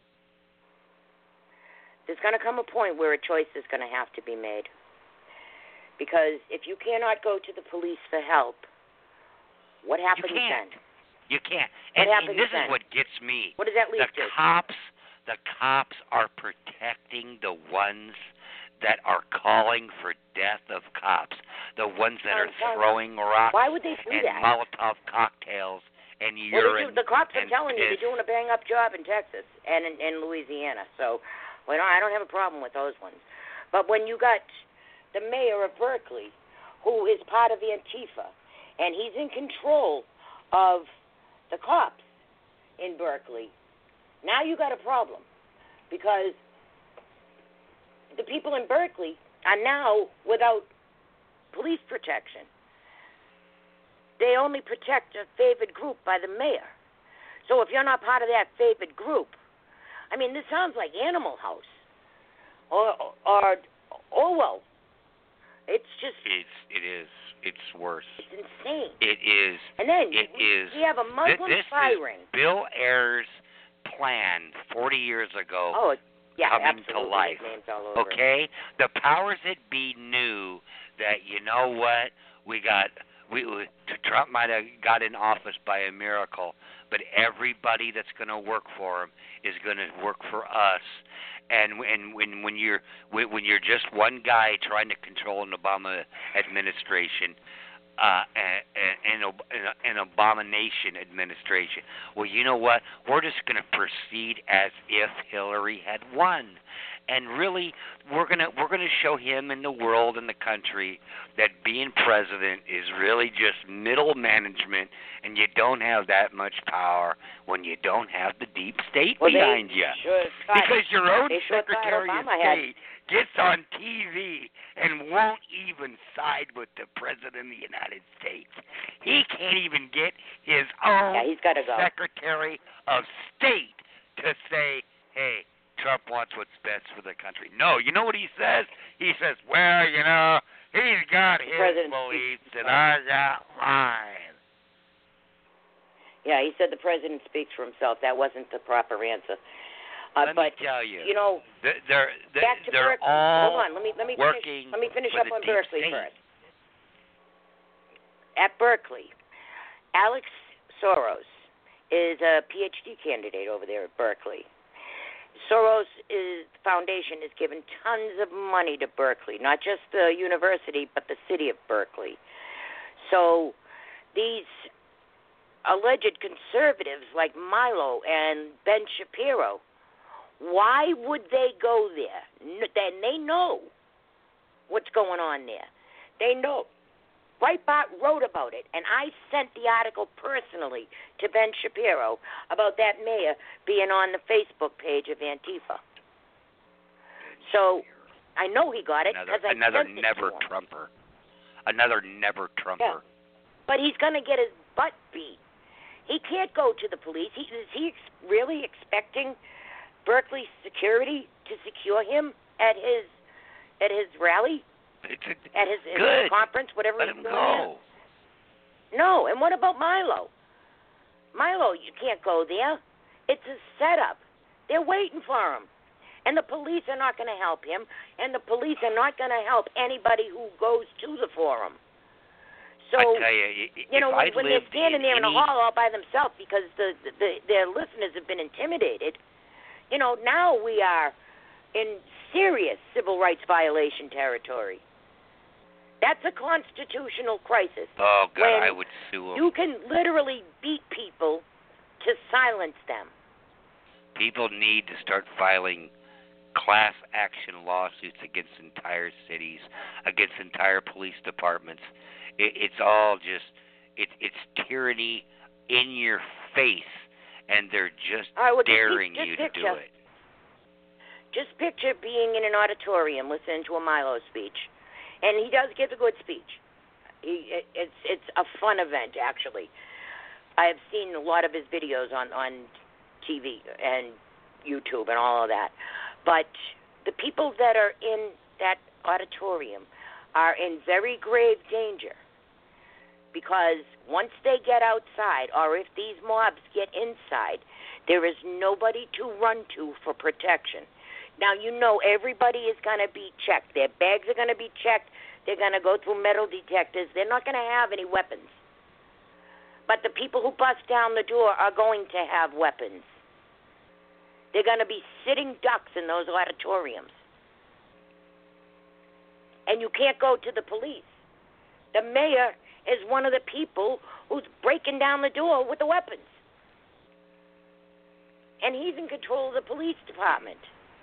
There's gonna come a point where a choice is gonna have to be made. Because if you cannot go to the police for help, what happens you can't. then? You can't. What And, happens and this then? is what gets me. What does that lead The to? cops, the cops are protecting the ones that are calling for death of cops, the ones that are Why- throwing rocks Why would they do and that? Molotov cocktails and Well, urine. they do, the cops are and telling you piss. they're doing a bang-up job in Texas and in, in Louisiana. So, well, I don't have a problem with those ones. But when you got the mayor of Berkeley, who is part of Antifa, and he's in control of the cops in Berkeley, now you got a problem. Because the people in Berkeley are now without police protection. They only protect a favored group by the mayor. So if you're not part of that favored group, I mean, this sounds like Animal House or or Orwell. It's just It's it is. It's worse. it's insane. It is. And then It we, is. we have a Muslim this spy is ring. Bill Ayers' plan forty years ago. Oh, yeah, coming to absolutely. life. His name's all over it. Okay, the powers that be knew that, you know what, we got we, we Trump might have got in office by a miracle, but everybody that's going to work for him is going to work for us. And and when when you're when you're just one guy trying to control an Obama administration, uh, an, an, an abomination administration. Well, you know what? We're just going to proceed as if Hillary had won. And really, we're gonna we're gonna show him and the world and the country that being president is really just middle management, and you don't have that much power when you don't have the deep state well, behind you. Sure because your own they sure Secretary of State gets on T V and won't even side with the President of the United States. He can't even get his own yeah, he's gotta go. Secretary of State to say, hey, Trump wants what's best for the country. No, you know what he says? He says, well, you know, he's got his President beliefs and I got mine. Yeah, he said the president speaks for himself. That wasn't the proper answer. Uh, let but, me tell you, you know, they're, they're, back to they're Berkeley. all Hold on, let me let me working finish, let me finish for up the on deep Berkeley state. first. At Berkeley, Alex Soros is a P H D candidate over there at Berkeley. Soros is, Foundation has given tons of money to Berkeley, not just the university, but the city of Berkeley. So these alleged conservatives like Milo and Ben Shapiro, why would they go there? Then they know what's going on there. They know. Breitbart wrote about it, and I sent the article personally to Ben Shapiro about that mayor being on the Facebook page of Antifa. So I know he got it because I another sent it never to him. Trumper, another never Trumper. Yeah. But he's going to get his butt beat. He can't go to the police. He, is he ex- really expecting Berkeley security to secure him at his at his rally? It's a, At his, his good. conference, whatever Let he's him doing go. there. No, and what about Milo? Milo, you can't go there. It's a setup. They're waiting for him. And the police are not going to help him, and the police are not going to help anybody who goes to the forum. So, I tell you, you know, when, I when they're standing in there in any... a hall all by themselves because the, the their listeners have been intimidated, you know, now we are in serious civil rights violation territory. That's a constitutional crisis. Oh, God, when I would sue them. You can literally beat people to silence them. People need to start filing class action lawsuits against entire cities, against entire police departments. It, it's all just, it, it's tyranny in your face, and they're just All right, well, daring just, you just to picture, do it. Just picture being in an auditorium listening to a Milo speech. And he does give a good speech. He, it, it's it's a fun event, actually. I have seen a lot of his videos on, on T V and YouTube and all of that. But the people that are in that auditorium are in very grave danger because once they get outside, or if these mobs get inside, there is nobody to run to for protection. Now, you know everybody is going to be checked. Their bags are going to be checked. They're going to go through metal detectors. They're not going to have any weapons. But the people who bust down the door are going to have weapons. They're going to be sitting ducks in those auditoriums. And you can't go to the police. The mayor is one of the people who's breaking down the door with the weapons. And he's in control of the police department.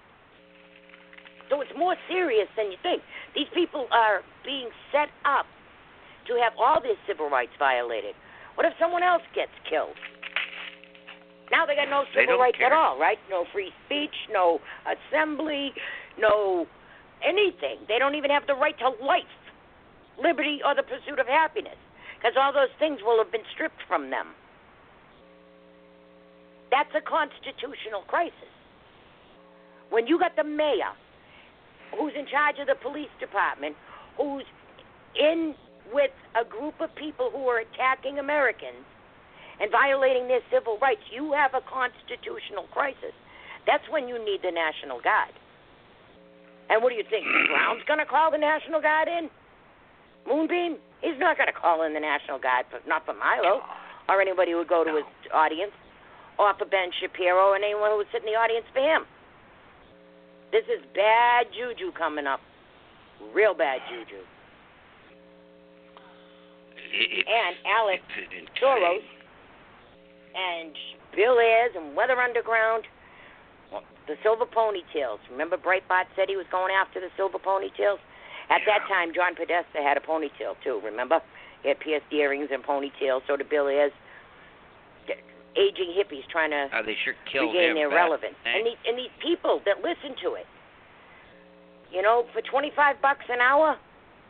So it's more serious than you think. These people are being set up to have all their civil rights violated. What if someone else gets killed? Now they got no civil rights care. at all, right? No free speech, no assembly, no anything. They don't even have the right to life, liberty, or the pursuit of happiness, because all those things will have been stripped from them. That's a constitutional crisis. When you got the mayor who's in charge of the police department, who's in with a group of people who are attacking Americans and violating their civil rights, you have a constitutional crisis. That's when you need the National Guard. And what do you think? Brown's going to call the National Guard in? Moonbeam? He's not going to call in the National Guard, for, not for Milo or anybody who would go to his audience, or for Ben Shapiro and anyone who would sit in the audience for him. This is bad juju coming up. Real bad juju. It's, and Alex it's Soros and Bill Ayers and Weather Underground, the Silver Ponytails. Remember Breitbart said he was going after the Silver Ponytails? At yeah. that time, John Podesta had a ponytail, too, remember? He had pierced earrings and ponytails, so did Bill Ayers. Aging hippies trying to oh, they sure killed regain him, their Beth. relevance. Hey. And these, and these people that listen to it, you know, for twenty-five bucks an hour,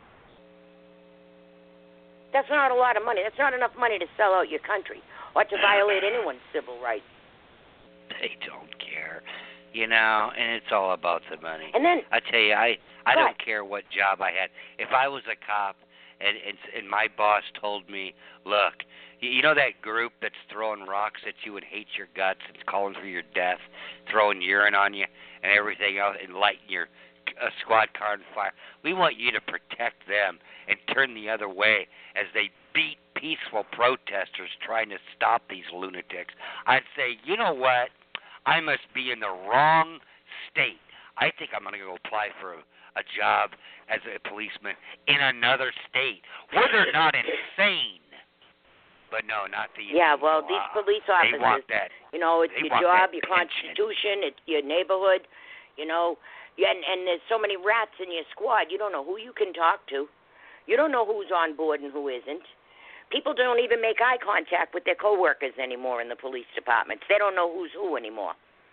that's not a lot of money. That's not enough money to sell out your country or to violate anyone's civil rights. They don't care, you know, and it's all about the money. And then I tell you, I I but, don't care what job I had. If I was a cop and and, and my boss told me, look, you, you know that group that's throwing rocks at you and hates your guts and calling for your death, throwing urine on you and everything else and lighting your a squad car on fire. We want you to protect them and turn the other way as they beat peaceful protesters trying to stop these lunatics. I'd say, you know what? I must be in the wrong state. I think I'm going to go apply for a, a job as a policeman in another state where they're not insane. But no, not the yeah. Well, uh, these police they officers, want that. you know, it's They your want job, that your pension. constitution, it's your neighborhood, you know. Yeah, and, and there's so many rats in your squad, you don't know who you can talk to. You don't know who's on board and who isn't. People don't even make eye contact with their coworkers anymore in the police departments. They don't know who's who anymore.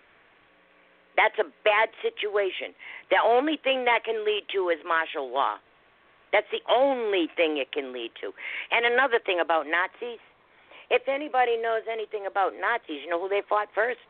That's a bad situation. The only thing that can lead to is martial law. That's the only thing it can lead to. And another thing about Nazis, if anybody knows anything about Nazis, you know who they fought first?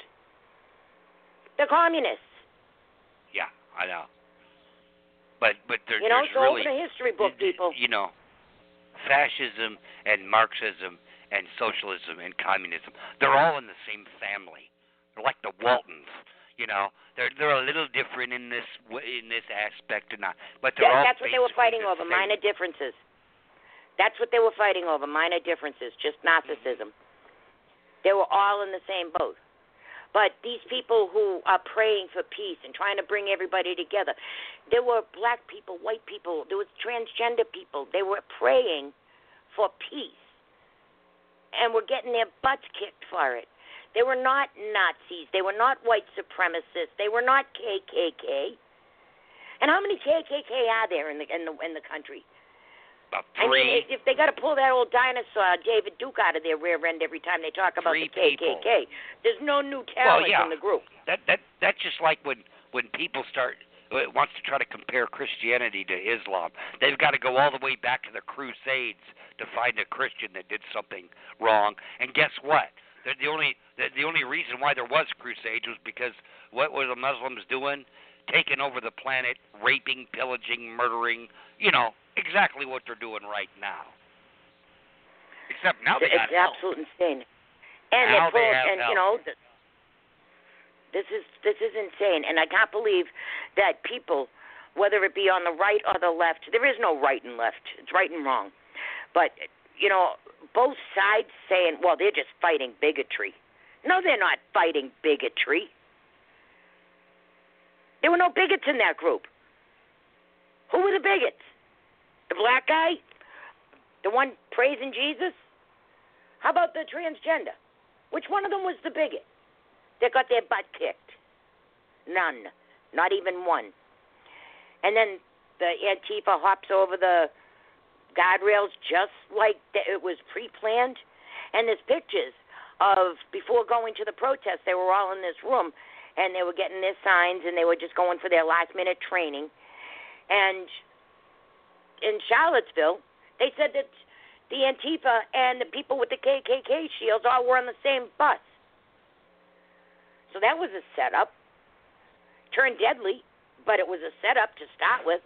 The communists. Yeah, I know. But but there, You know, there's so really, open a history book, people. You know, fascism and Marxism and socialism and communism, they're all in the same family. They're like the Waltons. You know, they're they're a little different in this in this aspect or not, but they're Yeah, all that's what they were basically fighting the over, same. minor differences. That's what they were fighting over, minor differences, just narcissism. They were all in the same boat. But these people who are praying for peace and trying to bring everybody together, there were black people, white people, there was transgender people. They were praying for peace and were getting their butts kicked for it. They were not Nazis. They were not white supremacists. They were not K K K. And how many K K K are there in the in the in the country? About I three. mean, if they got to pull that old dinosaur David Duke out of their rear end every time they talk about Three the K K K, people. there's no new talent Well, yeah. in the group. That that that's just like when when people start uh, wants to try to compare Christianity to Islam. They've got to go all the way back to the Crusades to find a Christian that did something wrong. And guess what? The, the only the, the only reason why there was crusades was because what were the Muslims doing? Taking over the planet, raping, pillaging, murdering. You know exactly what they're doing right now. Except now they it's got help. absolute insane. And Now they're they full, have and help. you know, th- this is this is insane. And I can't believe that people, whether it be on the right or the left, there is no right and left. It's right and wrong. But you know, both sides saying, well, they're just fighting bigotry. No, they're not fighting bigotry. There were no bigots in that group. Who were the bigots? The black guy? The one praising Jesus? How about the transgender? Which one of them was the bigot that got their butt kicked? None. Not even one. And then the Antifa hops over the guardrails just like it was pre-planned. And there's pictures of before going to the protest, they were all in this room, and they were getting their signs, and they were just going for their last-minute training. And in Charlottesville, they said that the Antifa and the people with the K K K shields all were on the same bus. So that was a setup. Turned deadly, but it was a setup to start with.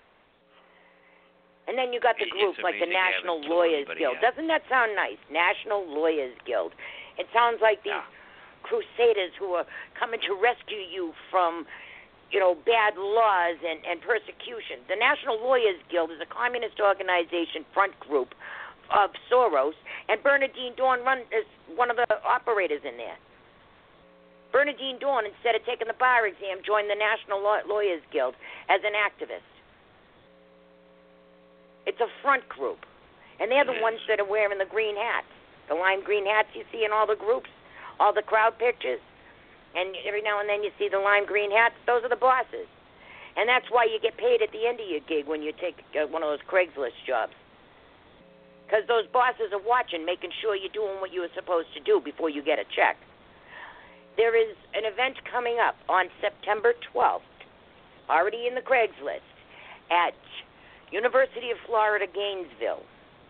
And then you got the It's groups like the amazing they National haven't killed Lawyers anybody Guild. yet. Doesn't that sound nice? National Lawyers Guild. It sounds like these Yeah. crusaders who are coming to rescue you from, you know, bad laws and, and persecution. The National Lawyers Guild is a communist organization front group of Soros, and Bernadine Dawn run, is one of the operators in there. Bernadine Dawn, instead of taking the bar exam, joined the National Law- Lawyers Guild as an activist. It's a front group. And they're the ones that are wearing the green hats, the lime green hats you see in all the groups, all the crowd pictures. And every now and then you see the lime green hats. Those are the bosses. And that's why you get paid at the end of your gig when you take uh, one of those Craigslist jobs. Because those bosses are watching, making sure you're doing what you were supposed to do before you get a check. There is an event coming up on September twelfth, already in the Craigslist, at University of Florida, Gainesville.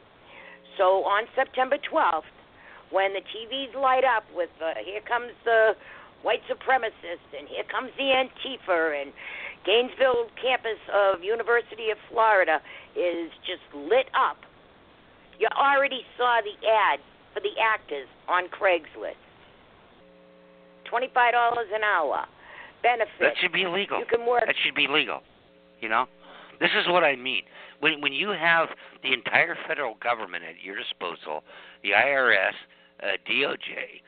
So on September twelfth, when the T Vs light up with uh, here comes the white supremacists and here comes the Antifa, and Gainesville campus of University of Florida is just lit up, you already saw the ad for the actors on Craigslist. twenty-five dollars an hour. Benefits. That should be illegal. You can work. That should be legal. You know? This is what I mean. When when you have the entire federal government at your disposal, the I R S, uh, D O J,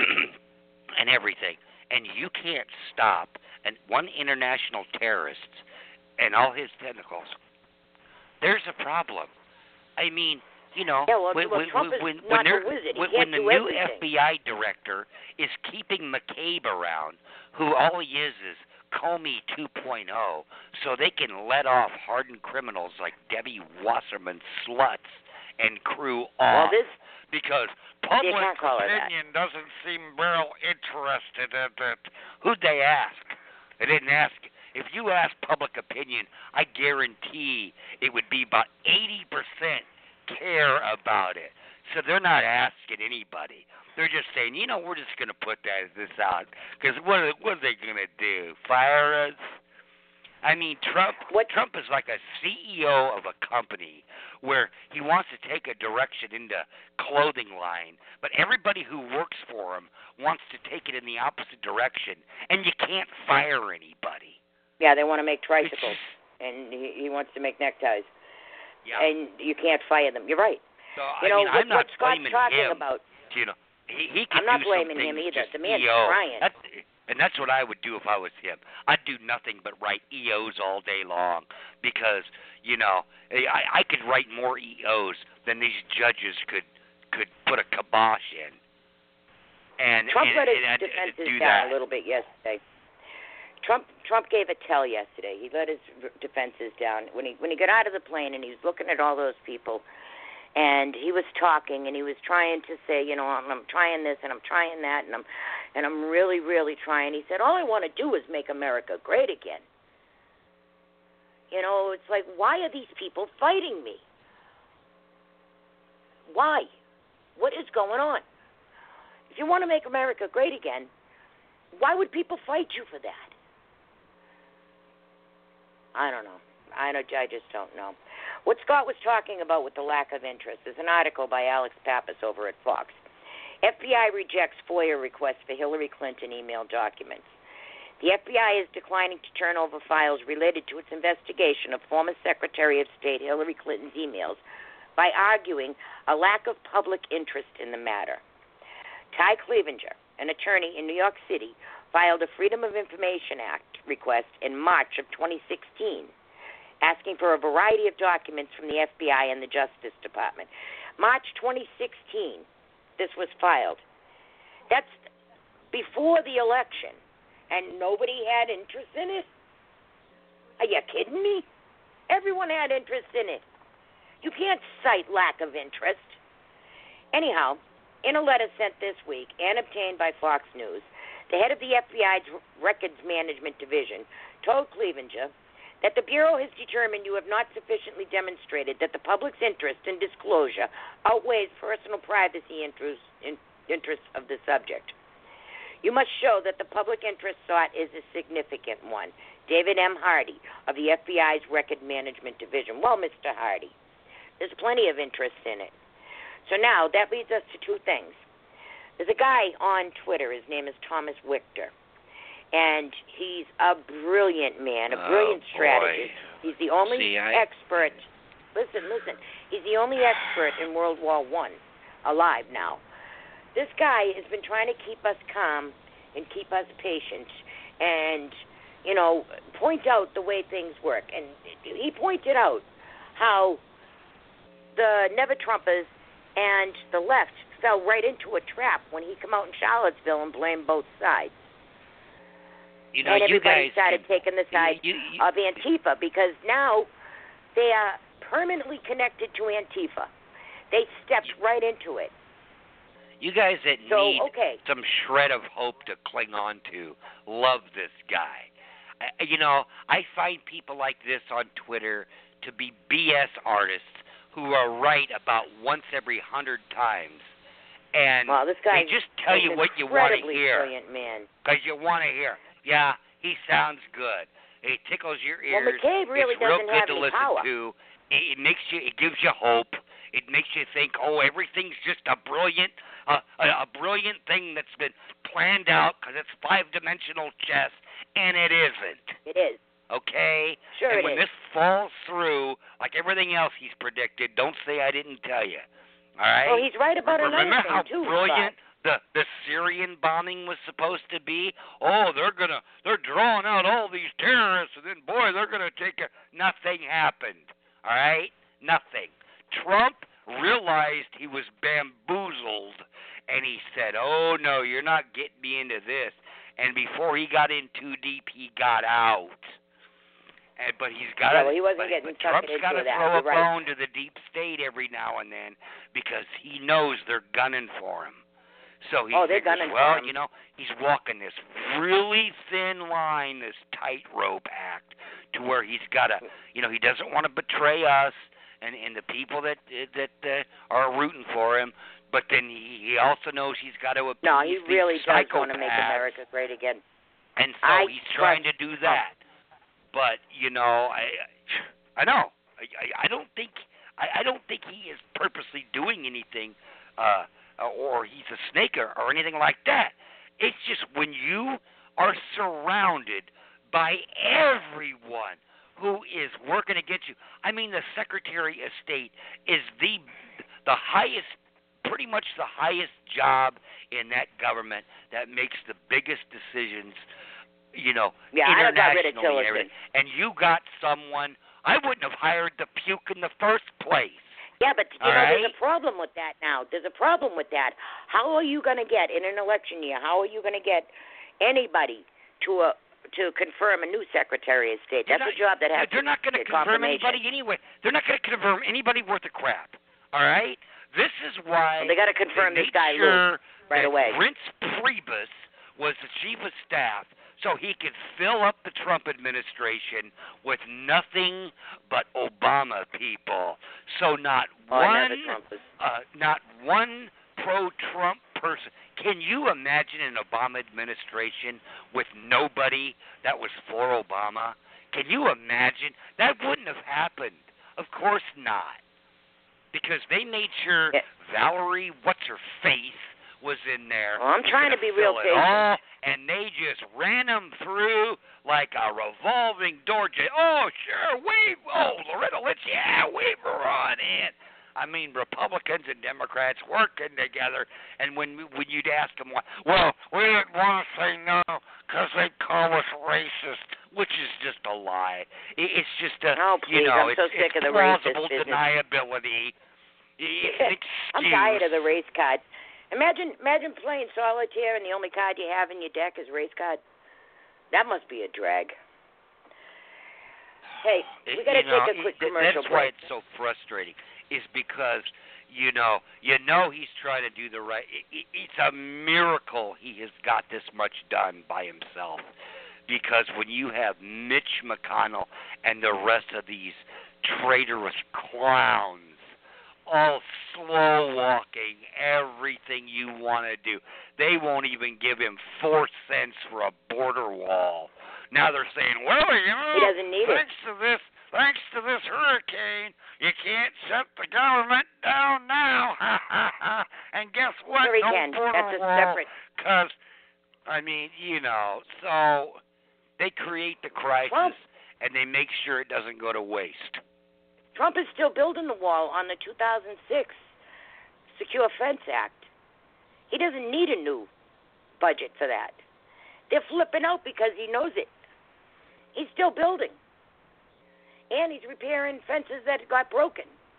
and everything, and you can't stop and one international terrorist and all his tentacles, there's a problem. I mean, you know, yeah, well, when, well, when, Trump when, is when, not a wizard. He when, can't when the do new everything. F B I director is keeping McCabe around, who all he is is Comey two point oh, so they can let off hardened criminals like Debbie Wasserman sluts and crew Well, off. this, because you public can't call her that. opinion doesn't seem real interested in it. Who'd they ask? They didn't ask. If you ask public opinion, I guarantee it would be about eighty percent care about it. So they're not asking anybody. They're just saying, you know, we're just going to put that this out. Because what, are- what are they going to do? Fire us? I mean, Trump What? Trump is like a C E O of a company where he wants to take a direction into clothing line, but everybody who works for him wants to take it in the opposite direction, and you can't fire anybody. Yeah, they want to make tricycles, and he, he wants to make neckties, Yeah. and you can't fire them. You're right. So, You I know, mean, what, I'm not what Scott's blaming talking him. about, You know, he, he can I'm not do blaming some him things either. just The man's E O. trying. That, and that's what I would do if I was him. I'd do nothing but write E Os all day long because, you know, I, I could write more E Os than these judges could could put a kibosh in. And, Trump and, let his and, and defenses do down that. a little bit yesterday. Trump Trump gave a tell yesterday. He let his defenses down when he when he got out of the plane and he was looking at all those people. And he was talking, and he was trying to say, you know, I'm, I'm trying this, and I'm trying that, and I'm, and I'm really, really trying. He said, all I want to do is make America great again. You know, it's like, why are these people fighting me? Why? What is going on? If you want to make America great again, why would people fight you for that? I don't know. I don't. I just don't know. What Scott was talking about with the lack of interest is an article by Alex Pappas over at Fox. F B I rejects FOIA request for Hillary Clinton email documents. The F B I is declining to turn over files related to its investigation of former Secretary of State Hillary Clinton's emails by arguing a lack of public interest in the matter. Ty Clevenger, an attorney in New York City, filed a Freedom of Information Act request in March of twenty sixteen. Asking for a variety of documents from the F B I and the Justice Department. March twenty sixteen, this was filed. That's before the election, and nobody had interest in it? Are you kidding me? Everyone had interest in it. You can't cite lack of interest. Anyhow, in a letter sent this week and obtained by Fox News, the head of the F B I's Records Management Division told Clevenger that the Bureau has determined you have not sufficiently demonstrated that the public's interest in disclosure outweighs personal privacy interests in, interests of the subject. You must show that the public interest sought is a significant one. David M. Hardy of the F B I's Record Management Division. Well, Mister Hardy, there's plenty of interest in it. So now that leads us to two things. There's a guy on Twitter. His name is Thomas Wichter. And he's a brilliant man, a brilliant oh, strategist. He's the only See, I... expert. Listen, listen. He's the only expert in World War One alive now. This guy has been trying to keep us calm and keep us patient and, you know, point out the way things work. And he pointed out how the Never Trumpers and the left fell right into a trap when he came out in Charlottesville and blamed both sides. You know, and everybody you guys started can, taking the side you, you, of Antifa because now they are permanently connected to Antifa. They stepped right into it. You guys that so, need okay. some shred of hope to cling on to, love this guy. I, you know, I find people like this on Twitter to be B S artists who are right about once every hundred times. And well, this guy they just tell you what you want to hear. Brilliant man. Because you want to hear. Yeah, he sounds good. He tickles your ears. Well, McCabe really it's real doesn't good have to any listen power. to. It, it makes you. It gives you hope. It makes you think, oh, everything's just a brilliant, uh, a, a brilliant thing that's been planned out because it's five-dimensional chess, and it isn't. It is. Okay? Sure and it when is. this falls through, like everything else he's predicted, don't say I didn't tell you. All right? Well, he's right about Remember another how thing, too. brilliant the the Syrian bombing was supposed to be? Oh, they're gonna they're drawing out all these terrorists, and then boy, they're gonna take a. Nothing happened. All right? Nothing. Trump realized he was bamboozled, and he said, "Oh no, you're not getting me into this." And before he got in too deep, he got out. And, but he's got yeah, to. well, he wasn't but, getting but Trump's into got to that. throw You're a right. bone to the deep state every now and then because he knows they're gunning for him. So he oh, they're figures, gunning well, for him. you know, he's walking this really thin line, this tightrope act, to where he's got to, you know, he doesn't want to betray us and and the people that that uh, are rooting for him. But then he, he also knows he's got to appease No, he really these does want to make psychopaths. America great again. And so I he's trying to trust do that. But you know, I, I know, I, I don't think, I, I don't think he is purposely doing anything, uh, or he's a snake or, or anything like that. It's just when you are surrounded by everyone who is working against you. I mean, the Secretary of State is the the highest, pretty much the highest job in that government that makes the biggest decisions. You know, yeah, I got rid of internationally and Tillerson. everything. And you got someone, I wouldn't have hired the puke in the first place. Yeah, but you All know, right? there's a problem with that now. There's a problem with that. How are you going to get, in an election year, how are you going to get anybody to a, to confirm a new Secretary of State? That's not, a job that has They're not going to confirm anybody anyway. They're not going to confirm anybody worth a crap. All right? This is why well, they got to confirm they this guy sure Lou right that away. Reince Priebus was the chief of staff so he could fill up the Trump administration with nothing but Obama people. So not oh, one, Trump is... uh, not one pro-Trump person. Can you imagine an Obama administration with nobody that was for Obama? Can you imagine? That wouldn't have happened. Of course not. Because they made sure yeah. Valerie, what's her face, was in there. Well, I'm trying to be real patient. patient. And they just ran them through like a revolving door. Oh, sure, wave. Oh, Loretta Lynch, yeah, wave her on in. I mean, Republicans and Democrats working together. And when when you'd ask them, why, well, we didn't want to say no because they call us racist, which is just a lie. It's just a, oh, please, you know, I'm it's, so sick it's of the plausible racist deniability. It's an excuse. I'm tired of the race card. Imagine, imagine playing solitaire and the only card you have in your deck is race card. That must be a drag. Hey, we got to you know, take a quick it, commercial That's break. why it's so frustrating, is because, you know, you know he's trying to do the right. It, it's a miracle he has got this much done by himself. Because when you have Mitch McConnell and the rest of these traitorous clowns all slow-walking everything you want to do. They won't even give him four cents for a border wall. Now they're saying, well, you know, he doesn't need thanks it. to this, thanks to this hurricane, you can't shut the government down now. And guess what? Sure he no can. border That's a wall. separate. Because, I mean, you know, so they create the crisis Well, and they make sure it doesn't go to waste. Trump is still building the wall on the two thousand six Secure Fence Act. He doesn't need a new budget for that. They're flipping out because he knows it. He's still building. And he's repairing fences that got broken.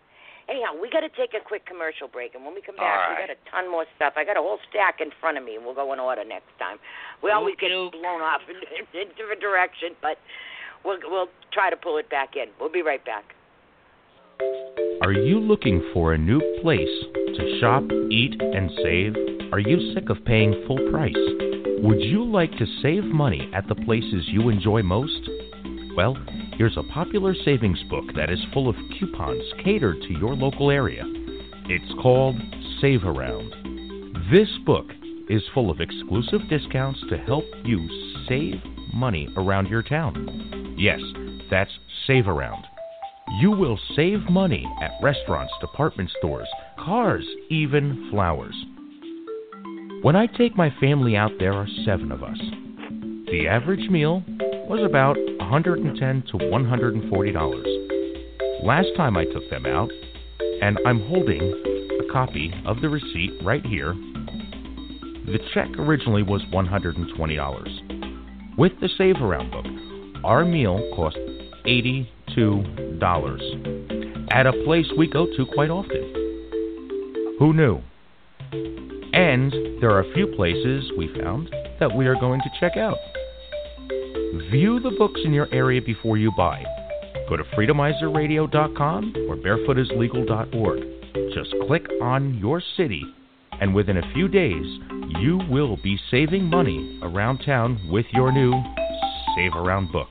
Anyhow, we got to take a quick commercial break, and when we come back, All we right. got a ton more stuff. I got a whole stack in front of me, and we'll go in order next time. We always get Okey-doke. blown off in, in a different direction, but we'll we'll try to pull it back in. We'll be right back. Are you looking for a new place to shop, eat, and save? Are you sick of paying full price? Would you like to save money at the places you enjoy most? Well, here's a popular savings book that is full of coupons catered to your local area. It's called Save Around. This book is full of exclusive discounts to help you save money around your town. Yes, that's Save Around. You will save money at restaurants, department stores, cars, even flowers. When I take my family out, there are seven of us. The average meal was about one hundred ten to one hundred forty dollars. Last time I took them out, and I'm holding a copy of the receipt right here, the check originally was one hundred twenty dollars. With the Save Around book, our meal cost eighty-two dollars at a place we go to quite often. Who knew? And there are a few places we found that we are going to check out. View the books in your area before you buy. Go to freedomizer radio dot com or barefoot is legal dot org. Just click on your city, and within a few days, you will be saving money around town with your new Save Around book.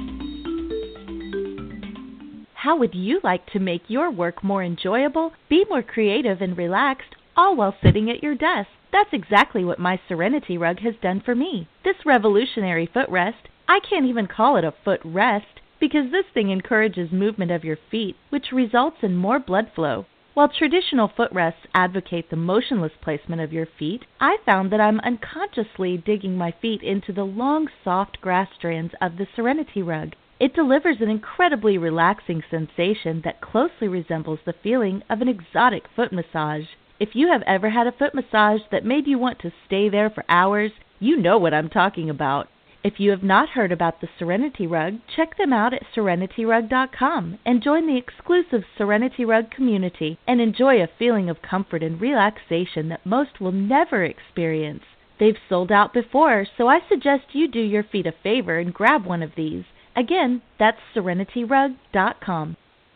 How would you like to make your work more enjoyable, be more creative and relaxed, all while sitting at your desk? That's exactly what my Serenity Rug has done for me. This revolutionary footrest, I can't even call it a footrest, because this thing encourages movement of your feet, which results in more blood flow. While traditional footrests advocate the motionless placement of your feet, I found that I'm unconsciously digging my feet into the long, soft grass strands of the Serenity Rug. It delivers an incredibly relaxing sensation that closely resembles the feeling of an exotic foot massage. If you have ever had a foot massage that made you want to stay there for hours, you know what I'm talking about. If you have not heard about the Serenity Rug, check them out at serenity rug dot com and join the exclusive Serenity Rug community and enjoy a feeling of comfort and relaxation that most will never experience. They've sold out before, so I suggest you do your feet a favor and grab one of these. Again, that's serenity rug dot com.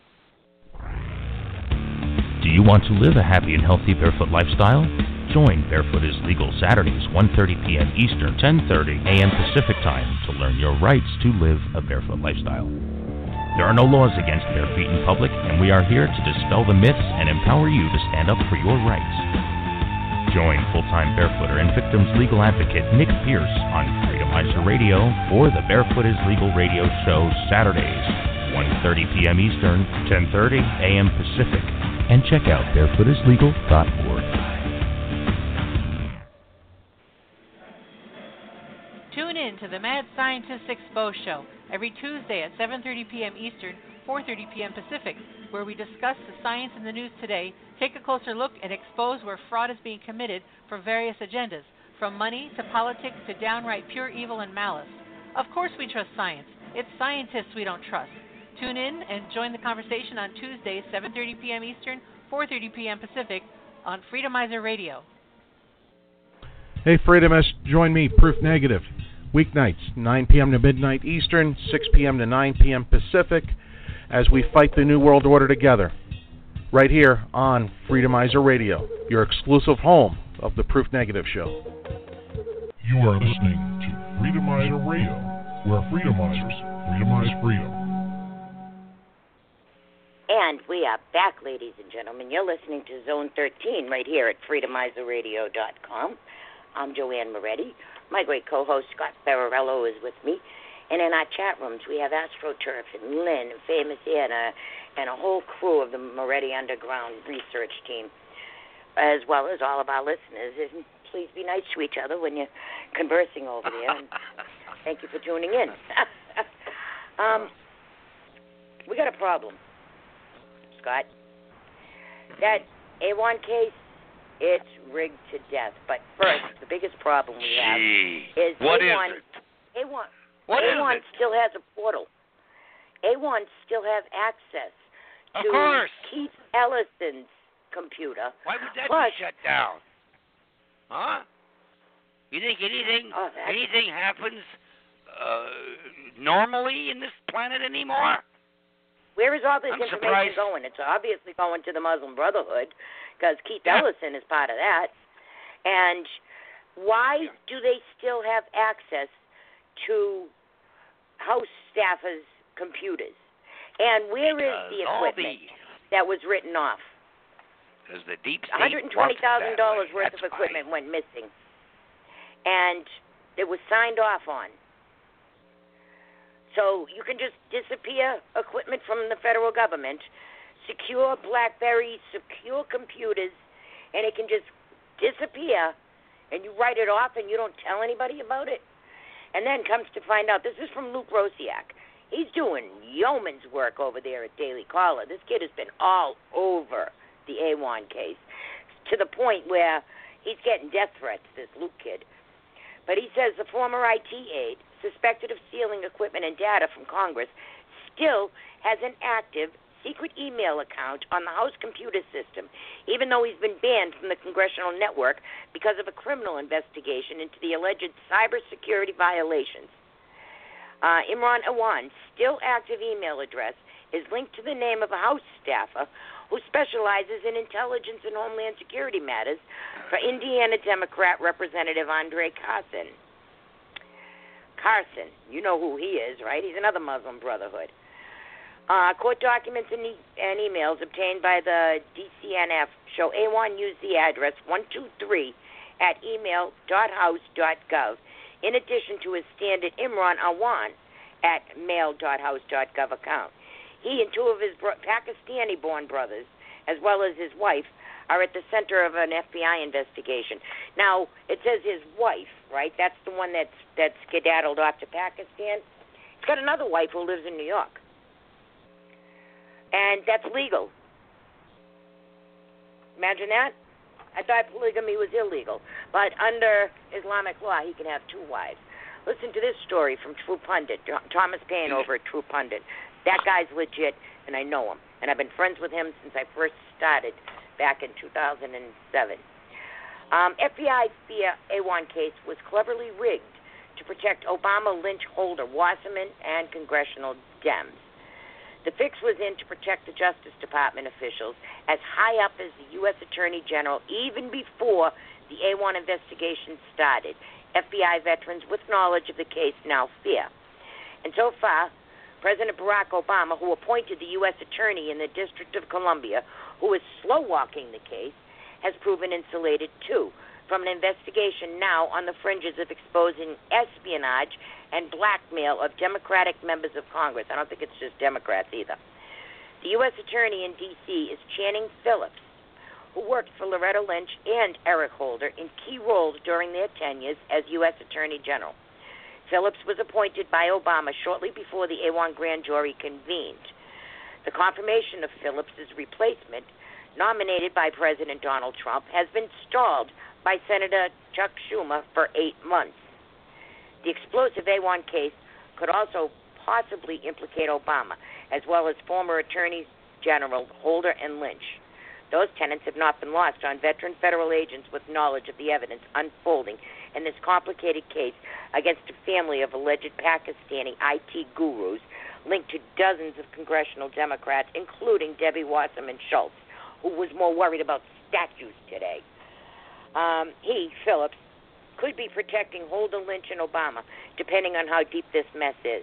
Do you want to live a happy and healthy barefoot lifestyle? Join Barefoot is Legal Saturdays, one thirty p.m. Eastern, ten thirty a.m. Pacific Time to learn your rights to live a barefoot lifestyle. There are no laws against bare feet in public, and we are here to dispel the myths and empower you to stand up for your rights. Join full-time barefooter and victims legal advocate Nick Pierce on Freedomizer Radio for the Barefoot is Legal Radio Show Saturdays, one thirty p.m. Eastern, ten thirty a.m. Pacific, and check out barefoot is legal dot org. Tune in to the Mad Scientist Expo Show every Tuesday at seven thirty p.m. Eastern, four thirty p.m. Pacific, where we discuss the science in the news today, take a closer look, and expose where fraud is being committed for various agendas, from money to politics to downright pure evil and malice. Of course we trust science. It's scientists we don't trust. Tune in and join the conversation on Tuesdays, seven thirty p.m. Eastern, four thirty p.m. Pacific, on Freedomizer Radio. Hey, Freedomists, join me, Proof Negative. Weeknights, nine p.m. to midnight Eastern, six p.m. to nine p.m. Pacific, as we fight the New World Order together. Right here on Freedomizer Radio, your exclusive home of the Proof Negative Show. You are listening to Freedomizer Radio, where Freedomizers freedomize freedom. And we are back, ladies and gentlemen. You're listening to Zone thirteen right here at freedomizer radio dot com. I'm Joanne Moretti. My great co-host, Scott Ferrarello, is with me. And in our chat rooms, we have AstroTurf and Lynn and Famous Anna and a whole crew of the Moretti Underground research team, as well as all of our listeners. And please be nice to each other when you're conversing over there. And thank you for tuning in. um, we got a problem, Scott. That A one case, it's rigged to death. But first, the biggest problem we have Gee, is what A one. is it? A one. What A one is it? still has a portal. A one still has access Of to course. Keith Ellison's computer. Why would that Plus, be shut down? Huh? You think anything Oh, that's- anything happens uh, normally in this planet anymore? Where is all this I'm information surprised. going? It's obviously going to the Muslim Brotherhood because Keith Yeah. Ellison is part of that. And why Yeah. do they still have access to House staffers' computers? And where is Because the all equipment the that was written off? because the deep state one hundred twenty thousand dollars works worth that of way. equipment went missing. And it was signed off on. So you can just disappear equipment from the federal government, secure BlackBerry, secure computers, and it can just disappear, and you write it off and you don't tell anybody about it. And then comes to find out, this is from Luke Rosiak. He's doing yeoman's work over there at Daily Caller. This kid has been all over the A one case to the point where he's getting death threats, this Luke kid. But he says the former I T aide, suspected of stealing equipment and data from Congress, still has an active secret email account on the House computer system, even though he's been banned from the congressional network because of a criminal investigation into the alleged cybersecurity violations. Uh, Imran Awan's still active email address is linked to the name of a House staffer who specializes in intelligence and homeland security matters for Indiana Democrat Representative Andre Carson. Carson, you know who he is, right? He's another Muslim Brotherhood. Uh, court documents and, e- and emails obtained by the D C N F show A one used the address one two three at email dot house dot gov, in addition to his standard Imran Awan at mail dot house dot gov account. He and two of his bro- Pakistani-born brothers, as well as his wife, are at the center of an F B I investigation. Now, it says his wife, right? That's the one that's, that's skedaddled off to Pakistan. He's got another wife who lives in New York. And that's legal. Imagine that. I thought polygamy was illegal. But under Islamic law, he can have two wives. Listen to this story from True Pundit, Thomas Paine over at True Pundit. That guy's legit, and I know him. And I've been friends with him since I first started back in two thousand seven. Um, F B I FIA A one case was cleverly rigged to protect Obama lynch holder Wasserman and congressional Dems. The fix was in to protect the Justice Department officials as high up as the U S Attorney General even before the A one investigation started. F B I veterans with knowledge of the case now fear. And so far, President Barack Obama, who appointed the U S Attorney in the District of Columbia, who is slow-walking the case, has proven insulated, too, from an investigation now on the fringes of exposing espionage and blackmail of Democratic members of Congress. I don't think it's just Democrats either. The U S Attorney in D C is Channing Phillips, who worked for Loretta Lynch and Eric Holder in key roles during their tenures as U S Attorney General. Phillips was appointed by Obama shortly before the A one grand jury convened. The confirmation of Phillips' replacement, nominated by President Donald Trump, has been stalled by Senator Chuck Schumer for eight months. The explosive A one case could also possibly implicate Obama, as well as former Attorneys General Holder and Lynch. Those tenets have not been lost on veteran federal agents with knowledge of the evidence unfolding in this complicated case against a family of alleged Pakistani I T gurus linked to dozens of congressional Democrats, including Debbie Wasserman Schultz, who was more worried about statues today. Um, he, Phillips, could be protecting Holder, Lynch, and Obama, depending on how deep this mess is.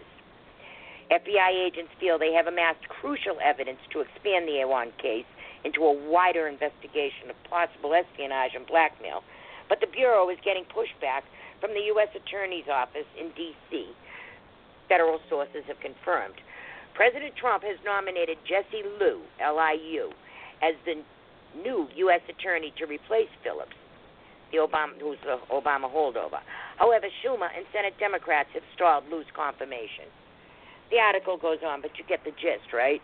F B I agents feel they have amassed crucial evidence to expand the A one case into a wider investigation of possible espionage and blackmail, but the Bureau is getting pushback from the U S Attorney's Office in D C Federal sources have confirmed. President Trump has nominated Jesse Liu, L I U, as the new U S Attorney to replace Phillips, the Obama, who's the Obama holdover. However, Schumer and Senate Democrats have stalled Liu's confirmation. The article goes on, but you get the gist, right?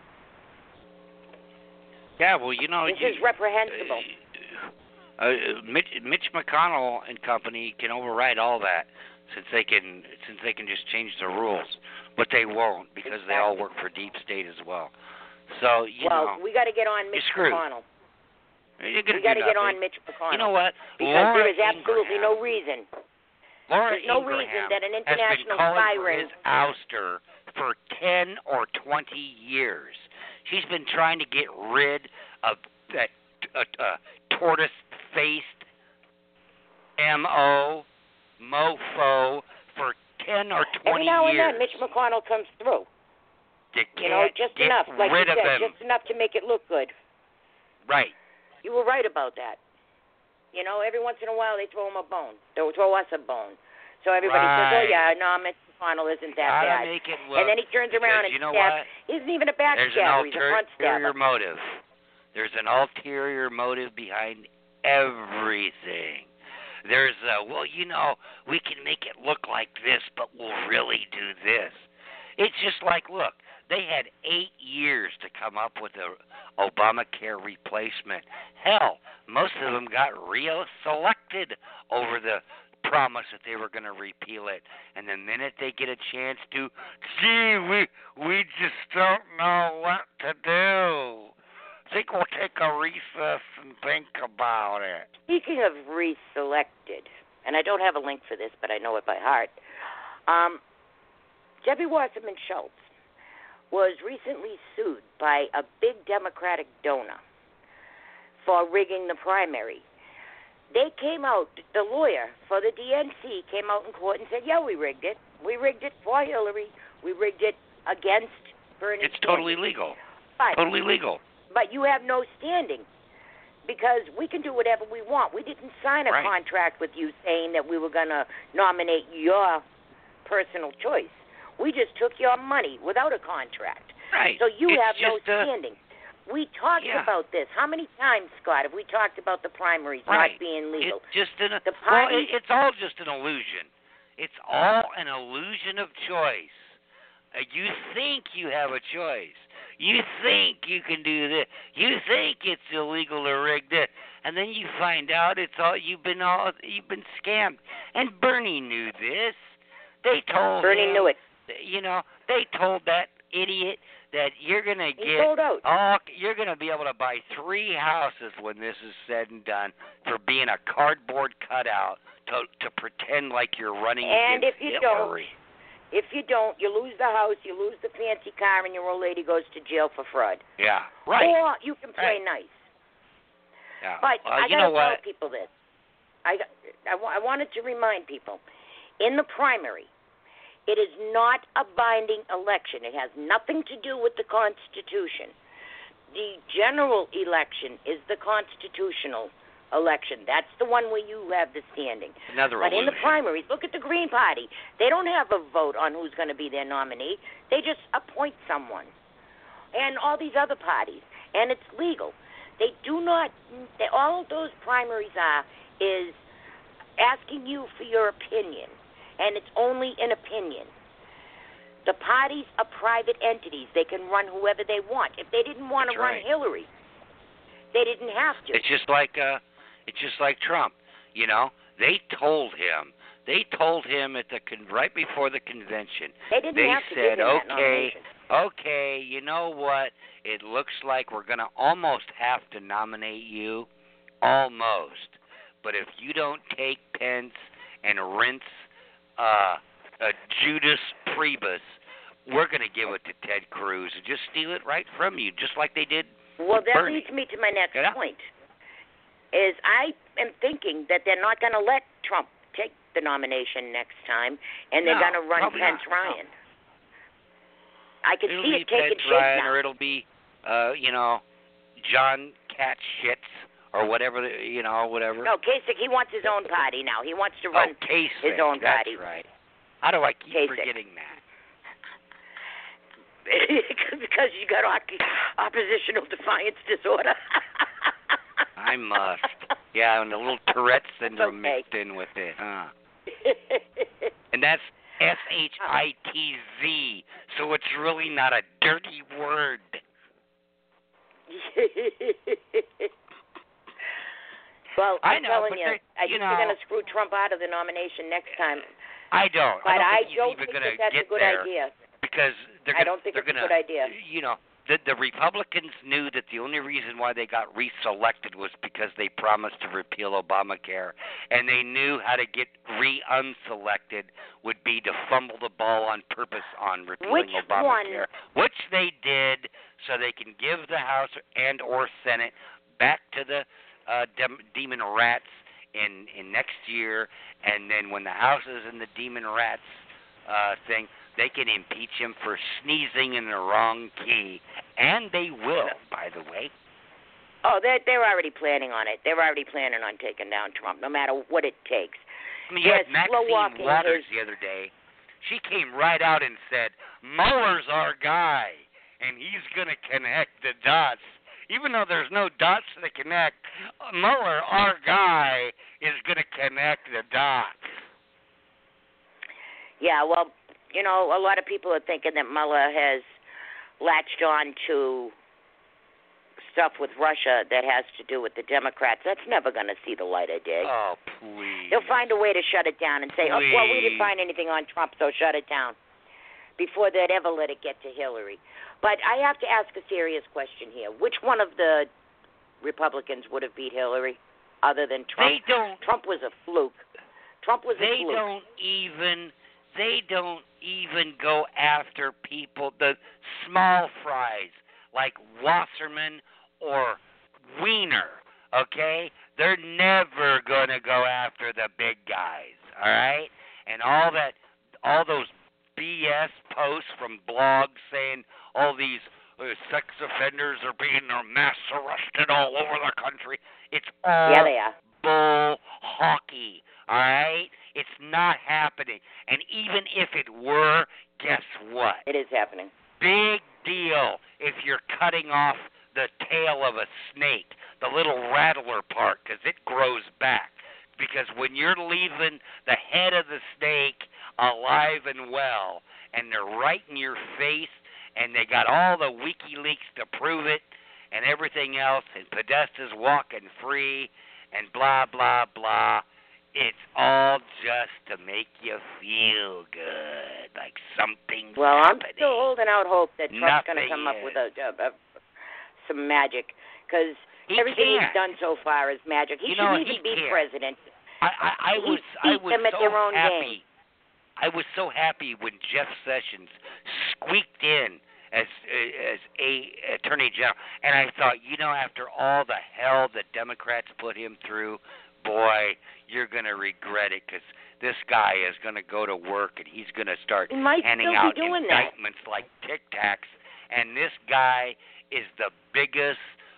Yeah, well, you know, this you, is reprehensible. Uh, uh, Mitch, Mitch McConnell and company can override all that, since they can, since they can just change the rules, but they won't because they all work for deep state as well. So, you well, know. we got to get on Mitch screwed. McConnell. You're We got to get on nothing. Mitch McConnell. You know what? Because Laura there is absolutely Ingraham, no reason. Laura There's no Ingraham reason that an has been international calling spy for ring. his ouster for ten or twenty years. She's been trying to get rid of that uh, uh, tortoise-faced M O mofo for ten or twenty Every now and years. then, Mitch McConnell comes through. You, You know, just get enough, like rid you of said, him. just enough to make it look good. Right. You were right about that. You know, every once in a while they throw him a bone. They'll throw us a bone. So everybody right. says, oh, yeah, no, Mitch McConnell isn't that Gotta bad. make it look, And then he turns because around and you know stabs. what? He isn't even a back There's an stabber. He's a front ulterior stabber. motive. There's an ulterior motive behind everything. There's a, well, you know, we can make it look like this, but we'll really do this. It's just like, look, they had eight years to come up with a Obamacare replacement. Hell, most of them got reelected over the promise that they were going to repeal it. And the minute they get a chance to, gee, we we just don't know what to do. Think we'll take a recess and think about it. Speaking of reselected, and I don't have a link for this, but I know it by heart, um, Debbie Wasserman Schultz was recently sued by a big Democratic donor for rigging the primary. They came out, the lawyer for the D N C came out in court and said, yeah, we rigged it. We rigged it for Hillary. We rigged it against Bernie It's Sanders. totally legal. But, Totally legal. but you have no standing because we can do whatever we want. We didn't sign a Right. contract with you saying that we were going to nominate your personal choice. We just took your money without a contract. Right. So you it's have no just a, standing. We talked Yeah. about this. How many times, Scott, have we talked about the primaries Right. not being legal? It's just an, The well, party- it, it's all just an illusion. It's all an illusion of choice. Uh, you think you have a choice. You think you can do this. You think it's illegal to rig this, and then you find out it's all you've been all you've been scammed. And Bernie knew this. They told Bernie him, knew it. You know, they told that idiot that you're gonna He get sold out. all you're gonna be able to buy three houses when this is said and done for being a cardboard cutout to to pretend like you're running And against if you Hillary. If you don't, you lose the house, you lose the fancy car, and your old lady goes to jail for fraud. Yeah, right. Or you can play Right. nice. Yeah. But well, I you gotta know tell what? people this. I, I, I wanted to remind people, in the primary, it is not a binding election. It has nothing to do with the Constitution. The general election is the constitutional election. That's the one where you have the standing. Another But in the illusion. primaries, look at the Green Party. They don't have a vote on who's going to be their nominee. They just appoint someone. And all these other parties. And it's legal. They do not, they, all those primaries are is asking you for your opinion. And it's only an opinion. The parties are private entities. They can run whoever they want. If they didn't want to That's run right. Hillary, they didn't have to. It's just like uh it's just like Trump, you know. They told him. They told him at the con- right before the convention. They didn't they have to said, give him that "Okay, nomination. okay, you know what? It looks like we're going to almost have to nominate you, almost. But if you don't take Pence and rinse uh, uh Judas Priebus, we're going to give it to Ted Cruz and just steal it right from you, just like they did Well, with that Bernie." leads me to my next You know? point. Is I am thinking that they're not going to let Trump take the nomination next time, and they're No, going to run probably Pence not, no. Ryan. I could It'll see be it taking Pence shape Ryan, now. or it'll be, uh, you know, John Catshits, or whatever, the, you know, whatever. No, Kasich, he wants his own party now. He wants to oh, run Kasich, his own that's party. right. How do I keep Kasich. forgetting that? Because you got op- oppositional defiance disorder. I must. Yeah, and a little Tourette syndrome okay. mixed in with it, huh? And that's S H I T Z, so it's really not a dirty word. Well, I I'm know, telling but you, they're- I you think they're know- going to screw Trump out of the nomination next time. I don't. But I I don't think don't he's even think going to that that's get a good there idea. because they're I gonna, don't think they're it's a gonna, good idea. You know, the, the Republicans knew that the only reason why they got reselected was because they promised to repeal Obamacare, and they knew how to get re-unselected would be to fumble the ball on purpose on repealing Which Obamacare, one? which they did, so they can give the House and or Senate back to the uh, dem- demon rats in in next year, and then when the House is in the demon rats uh, thing, they can impeach him for sneezing in the wrong key, and they will, by the way. Oh, they're they're already planning on it. They're already planning on taking down Trump, no matter what it takes. I mean, you Yes, had Maxine slow-walking Waters his- the other day. She came right out and said, Mueller's our guy, and he's going to connect the dots. Even though there's no dots to connect, Mueller, our guy, is going to connect the dots. Yeah, well, you know, a lot of people are thinking that Mueller has latched on to stuff with Russia that has to do with the Democrats. That's never going to see the light of day. Oh, please. He'll find a way to shut it down and say, oh, well, we didn't Please. find anything on Trump, so shut it down, before they'd ever let it get to Hillary. But I have to ask a serious question here. Which one of the Republicans would have beat Hillary other than Trump? They don't. Trump was a fluke. Trump was They a fluke. don't even. They don't even go after people, the small fries like Wasserman or Wiener. Okay, they're never gonna go after the big guys. All right, and all that, all those B S posts from blogs saying all these uh, sex offenders are being uh, mass arrested all over the country. It's all Yeah, they are. bull hockey. All right, it's not happening. And even if it were, guess what? It is happening. Big deal if you're cutting off the tail of a snake, the little rattler part, because it grows back. Because when you're leaving the head of the snake alive and well, and they're right in your face, and they got all the WikiLeaks to prove it, and everything else, and Podesta's walking free, and blah, blah, blah, it's all just to make you feel good, like something's Well, I'm happening. still holding out hope that Trump's going to Nothing come up is. with a, a, a some magic, because He everything can't. he's done so far is magic. He You know, shouldn't he even be can't. president. I, I, I He was I beat was them at so their own happy. game. I was so happy when Jeff Sessions squeaked in as as a attorney general, and I thought, you know, after all the hell the Democrats put him through, boy, you're gonna regret it, because this guy is gonna go to work and he's gonna start He might handing still out be doing that. indictments like Tic Tacs, and this guy is the biggest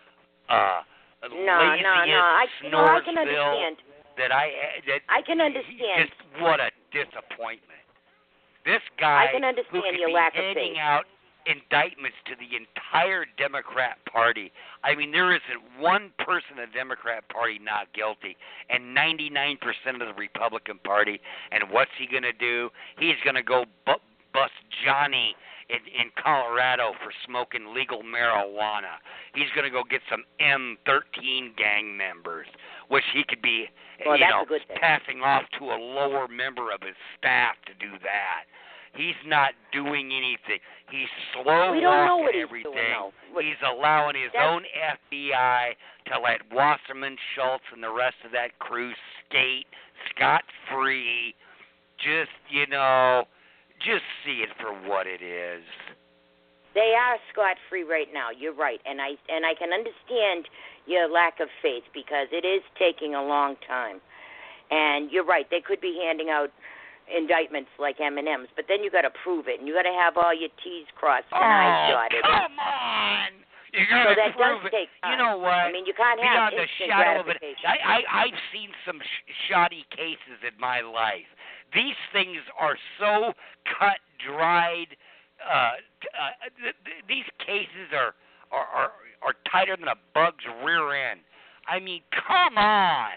uh No, no, laziest no. I, you know, I can Snoresville understand. that I that I can understand. Just what a disappointment. This guy I can understand who could your be lack of handing faith. out indictments to the entire Democrat Party. I mean, there isn't one person in the Democrat Party not guilty, and ninety-nine percent of the Republican Party. And what's he going to do? He's going to go bu- bust Johnny in, in Colorado for smoking legal marijuana. He's going to go get some M thirteen gang members, which he could be, Well, you that's know, a good thing. passing off to a lower member of his staff to do that. He's not doing anything. He's slow We don't know walking what he's everything. doing, though. What- He's allowing his That's- own F B I to let Wasserman Schultz and the rest of that crew skate scot-free. Just, you know, just see it for what it is. They are scot-free right now. You're right, and I and I can understand your lack of faith, because it is taking a long time. And you're right; they could be handing out indictments like M and M's, but then you got to prove it, and you got to have all your T's crossed and I's Oh, dotted. come on! You So gotta that prove does it. take time. You know what? I mean, you can't have Beyond a instant shadow of it, gratification. I, I, I've seen some sh- shoddy cases in my life. These things are so cut, dried. Uh, uh, th- th- these cases are, are are are tighter than a bug's rear end. I mean, come on.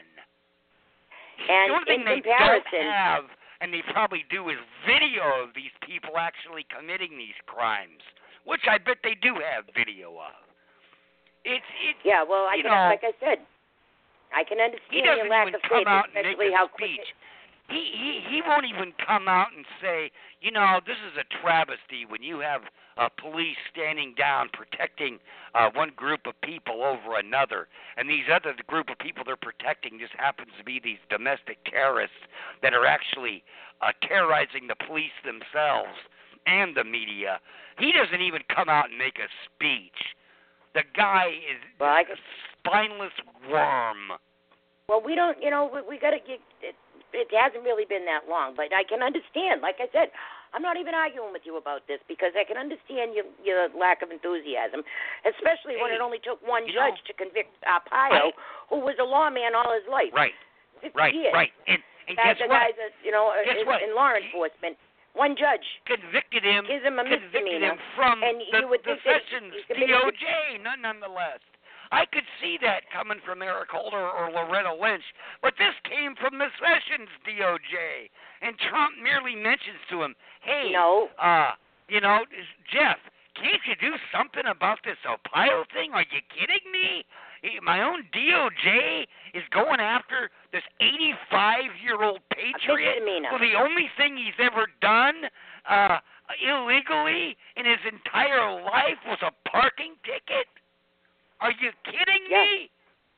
And the only thing in they comparison, don't have, and they probably do, is video of these people actually committing these crimes, which I bet they do have video of. It's it's yeah, well, I you can, know, like I said, I can he understand doesn't your lack even of come faith, out and make especially a how quick speech. it, he, he he won't even come out and say, you know, this is a travesty when you have uh, police standing down protecting uh, one group of people over another, and these other group of people they're protecting just happens to be these domestic terrorists that are actually uh, terrorizing the police themselves and the media. He doesn't even come out and make a speech. The guy is well, I a spineless worm. Well, we don't, you know, we, we got to get, it, it hasn't really been that long, but I can understand. Like I said, I'm not even arguing with you about this because I can understand your, your lack of enthusiasm, especially hey, when it only took one you judge know, to convict Arpaio, I, who was a lawman all his life. Right, fifty right, years. right. And, and That guess the what? guys that, you know, Guess in, what? in law enforcement, one judge Convicted him, gives him a convicted misdemeanor, him from and the, you would the think that Sessions he D committed O J, none, nonetheless. I could see that coming from Eric Holder or Loretta Lynch, but this came from the Sessions D O J, and Trump merely mentions to him, hey, No. uh, you know, Jeff, can't you do something about this Arpaio thing? Are you kidding me? My own D O J is going after this eighty-five-year-old patriot misdemeanor. who the only thing he's ever done uh, illegally in his entire life was a parking ticket? Are you kidding Yes. me?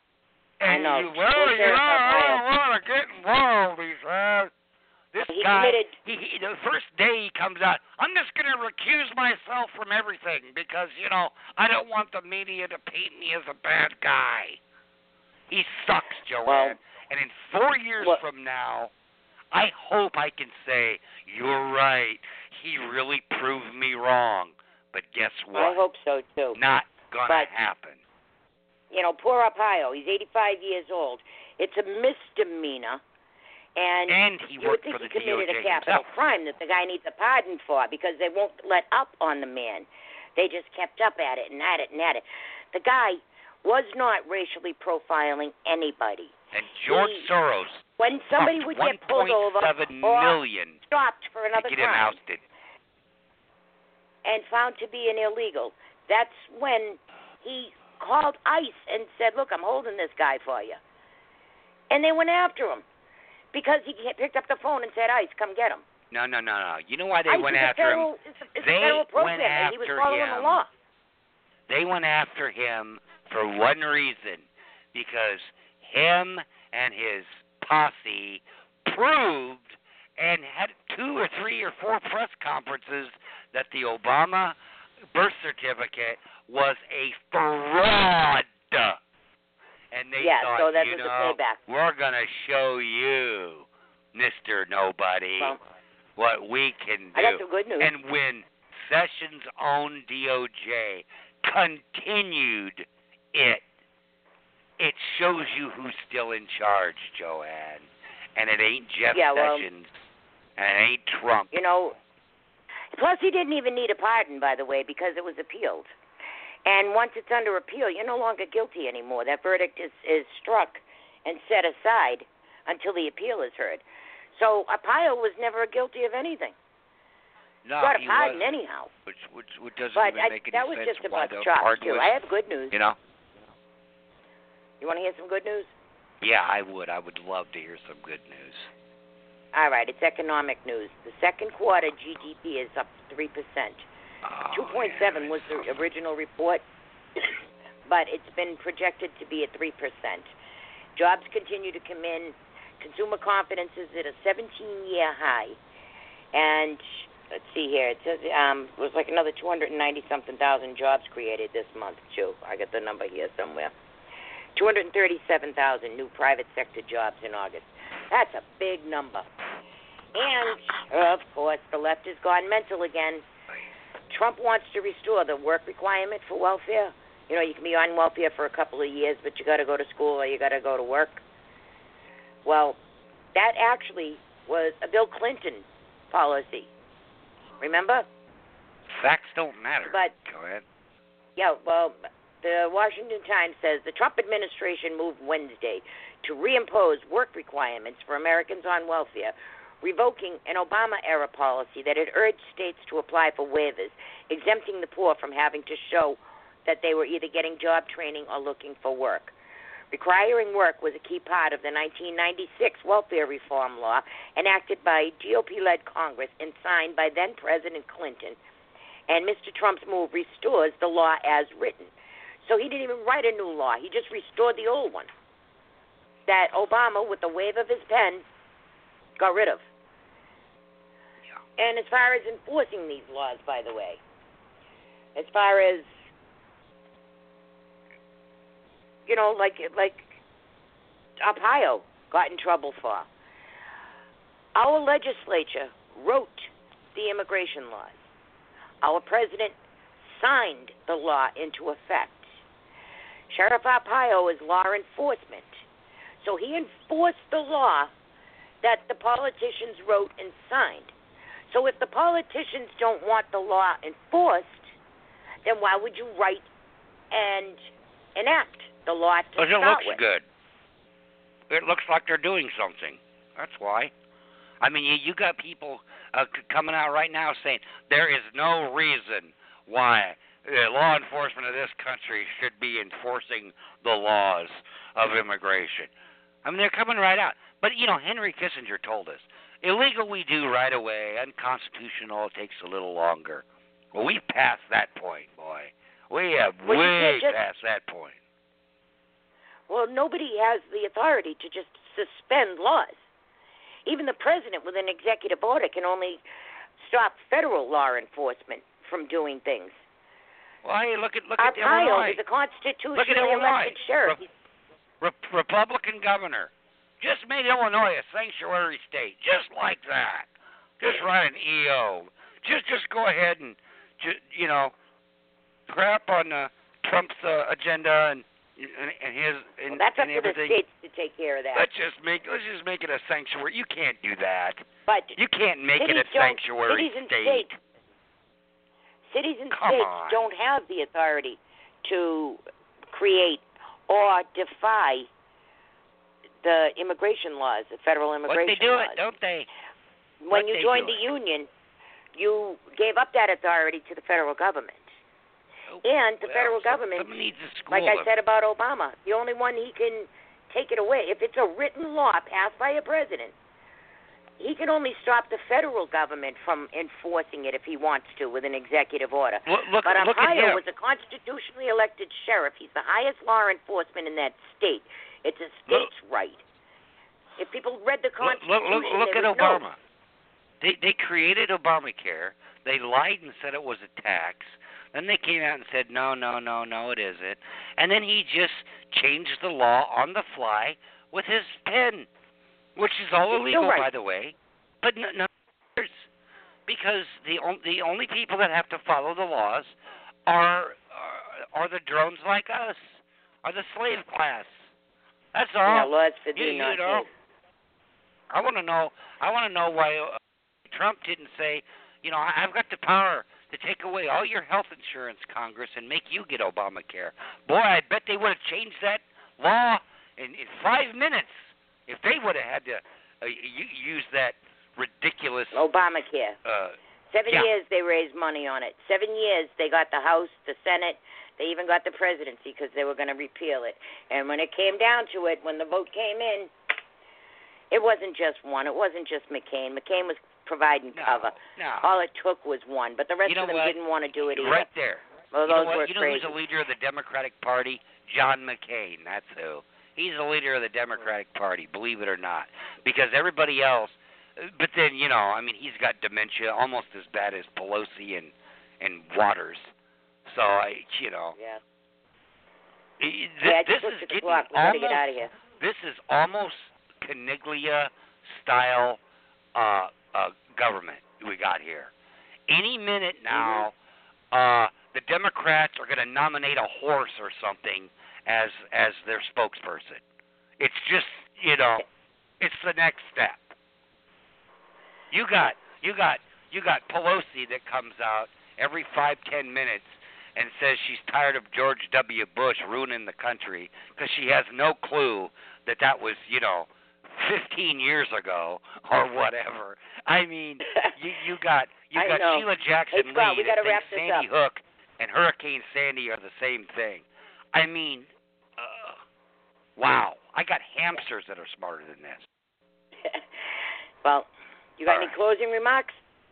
I And know. you, well, Well, you know, Sheriff I Arpaio. don't want to get involved, he says. This He guy, committed- he, he, the first day he comes out, I'm just going to recuse myself from everything because, you know, I don't want the media to paint me as a bad guy. He sucks, Joanne. Well, and in four years well, from now, I hope I can say, you're right, he really proved me wrong. But guess what? I hope so, too. Not going to But- happen. You know, poor Arpaio, he's eighty-five years old. It's a misdemeanor. And, And he you would worked think for the he committed D O J a capital himself. crime that the guy needs a pardon for because they won't let up on the man. They just kept up at it and at it and at it. The guy was not racially profiling anybody. And George He- Soros When somebody pumped would get pulled over one point seven or million stopped for another to get him crime ousted. and found to be an illegal, that's when he called ICE and said, look, I'm holding this guy for you. And they went after him because he picked up the phone and said, ICE, come get him. No, no, no, no. You know why they ICE went is a after federal, him? It's a, it's They a federal program, went and he was after following him. the law. They went after him for one reason, because him and his posse proved and had two or three or four press conferences that the Obama birth certificate was a fraud. And they Yeah, thought, so that you was a know, payback. we're going to show you, Mister Nobody, Well, what we can do. I got some good news. And when Sessions' own D O J continued it, it shows you who's still in charge, Joanne. And it ain't Jeff Yeah, well, Sessions, and it ain't Trump. You know, plus he didn't even need a pardon, by the way, because it was appealed. And once it's under appeal, you're no longer guilty anymore. That verdict is, is struck and set aside until the appeal is heard. So Arpaio was never guilty of anything. No, Got a he pardon wasn't. anyhow. Which, which, which doesn't But even I, make any that was sense just why about the the chop, pardon too. was, I have good news. you know? You want to hear some good news? Yeah, I would. I would love to hear some good news. All right, it's economic news. The second quarter G D P is up three percent. Oh, two point seven yeah, was the so- original report, but it's been projected to be at three percent. Jobs continue to come in. Consumer confidence is at a seventeen-year high. And let's see here. It says um, it was like another two hundred ninety-something thousand jobs created this month, too. I got the number here somewhere. two hundred thirty-seven thousand new private sector jobs in August. That's a big number. And, of course, the left has gone mental again. Trump wants to restore the work requirement for welfare. You know, you can be on welfare for a couple of years, but you got to go to school or you got to go to work. Well, that actually was a Bill Clinton policy. Remember? Facts don't matter. But Go ahead. yeah, well, the Washington Times says the Trump administration moved Wednesday to reimpose work requirements for Americans on welfare, revoking an Obama-era policy that had urged states to apply for waivers, exempting the poor from having to show that they were either getting job training or looking for work. Requiring work was a key part of the nineteen ninety-six welfare reform law enacted by G O P-led Congress and signed by then-President Clinton. And Mister Trump's move restores the law as written. So he didn't even write a new law. He just restored the old one that Obama, with the wave of his pen, got rid of. And as far as enforcing these laws, by the way, as far as, you know, like like Ohio got in trouble for, our legislature wrote the immigration laws. Our president signed the law into effect. Sheriff Arpaio is law enforcement. So he enforced the law that the politicians wrote and signed. So if the politicians don't want the law enforced, then why would you write and enact the law to Because it start looks with? good. It looks like they're doing something. That's why. I mean, you, you got people uh, c- coming out right now saying there is no reason why uh, law enforcement of this country should be enforcing the laws of immigration. I mean, they're coming right out. But, you know, Henry Kissinger told us, illegal we do right away, unconstitutional it takes a little longer. Well, we passed that point, boy. We have Well, you way can't just- past that point. Well, nobody has the authority to just suspend laws. Even the president, with an executive order, can only stop federal law enforcement from doing things. Well, hey, look at look at Arpaio Illinois. is a constitutionally Look at Illinois. elected sheriff. Re- Re- Republican governor just made Illinois a sanctuary state, just like that. Just write an E O. Just just go ahead and ju- you know crap on uh, Trump's uh, agenda and and, and his and, Well, that's up and to the everything. states to take care of that. Let's just make let's just make it a sanctuary. You can't do that. But You can't make it a cities don't- sanctuary cities and state. states, cities and Come states on. don't have the authority to create or defy the immigration laws, the federal But immigration they do laws. it, don't they? When but you they joined do the it. union, you gave up that authority to the federal government. And the Well, federal some- government, someone needs to school like I them. said about Obama, the only one he can take it away, if it's a written law passed by a president, he can only stop the federal government from enforcing it if he wants to with an executive order. Look, look, But look at Arpaio him. was a constitutionally elected sheriff. He's the highest law enforcement in that state. It's a state's right. If people read the Look, Constitution, look, look, look they at would know. Obama. They they created Obamacare. They lied and said it was a tax. Then they came out and said, no, no, no, no, it isn't. And then he just changed the law on the fly with his pen, which is all He's illegal, still right. by the way. But no, no, because the on, the only people that have to follow the laws are are, are the drones like us, are the slave class. That's all. Yeah, laws for You- thee, you not know, thee. I want to know. I want to know why uh, Trump didn't say, you know, I- I've got the power to take away all your health insurance, Congress, and make you get Obamacare. Boy, I bet they would have changed that law in, in five minutes if they would have had to uh, u- use that ridiculous. Obamacare. Uh, Seven yeah. years they raised money on it. Seven years they got the House, the Senate, they even got the presidency because they were going to repeal it. And when it came down to it, when the vote came in, it wasn't just one. It wasn't just McCain. McCain was providing no, cover. no. All it took was one. But the rest You know of them what? didn't want to do it either. Right there. Well, you know those what? were You know crazy. who's the leader of the Democratic Party? John McCain. That's who. He's the leader of the Democratic Party, believe it or not. Because everybody else, but then, you know, I mean, he's got dementia almost as bad as Pelosi and, and Waters. So, I, you know. Yeah. Th- Yeah, I this just looked is at the getting clock. We got to almost, get out of here. This is almost Caniglia style uh, uh, government we got here. Any minute now, uh, the Democrats are going to nominate a horse or something as as their spokesperson. It's just, you know, it's the next step. You got you got you got Pelosi that comes out every five ten minutes and says she's tired of George W. Bush ruining the country because she has no clue that that was, you know, fifteen years ago or whatever. I mean, you you got you I got know. Sheila Jackson Hey, Scott, we Lee that gotta thinks wrap this Sandy up. Hook and Hurricane Sandy are the same thing. I mean, uh, Wow, I got hamsters that are smarter than this. Well, you got All any right. closing remarks?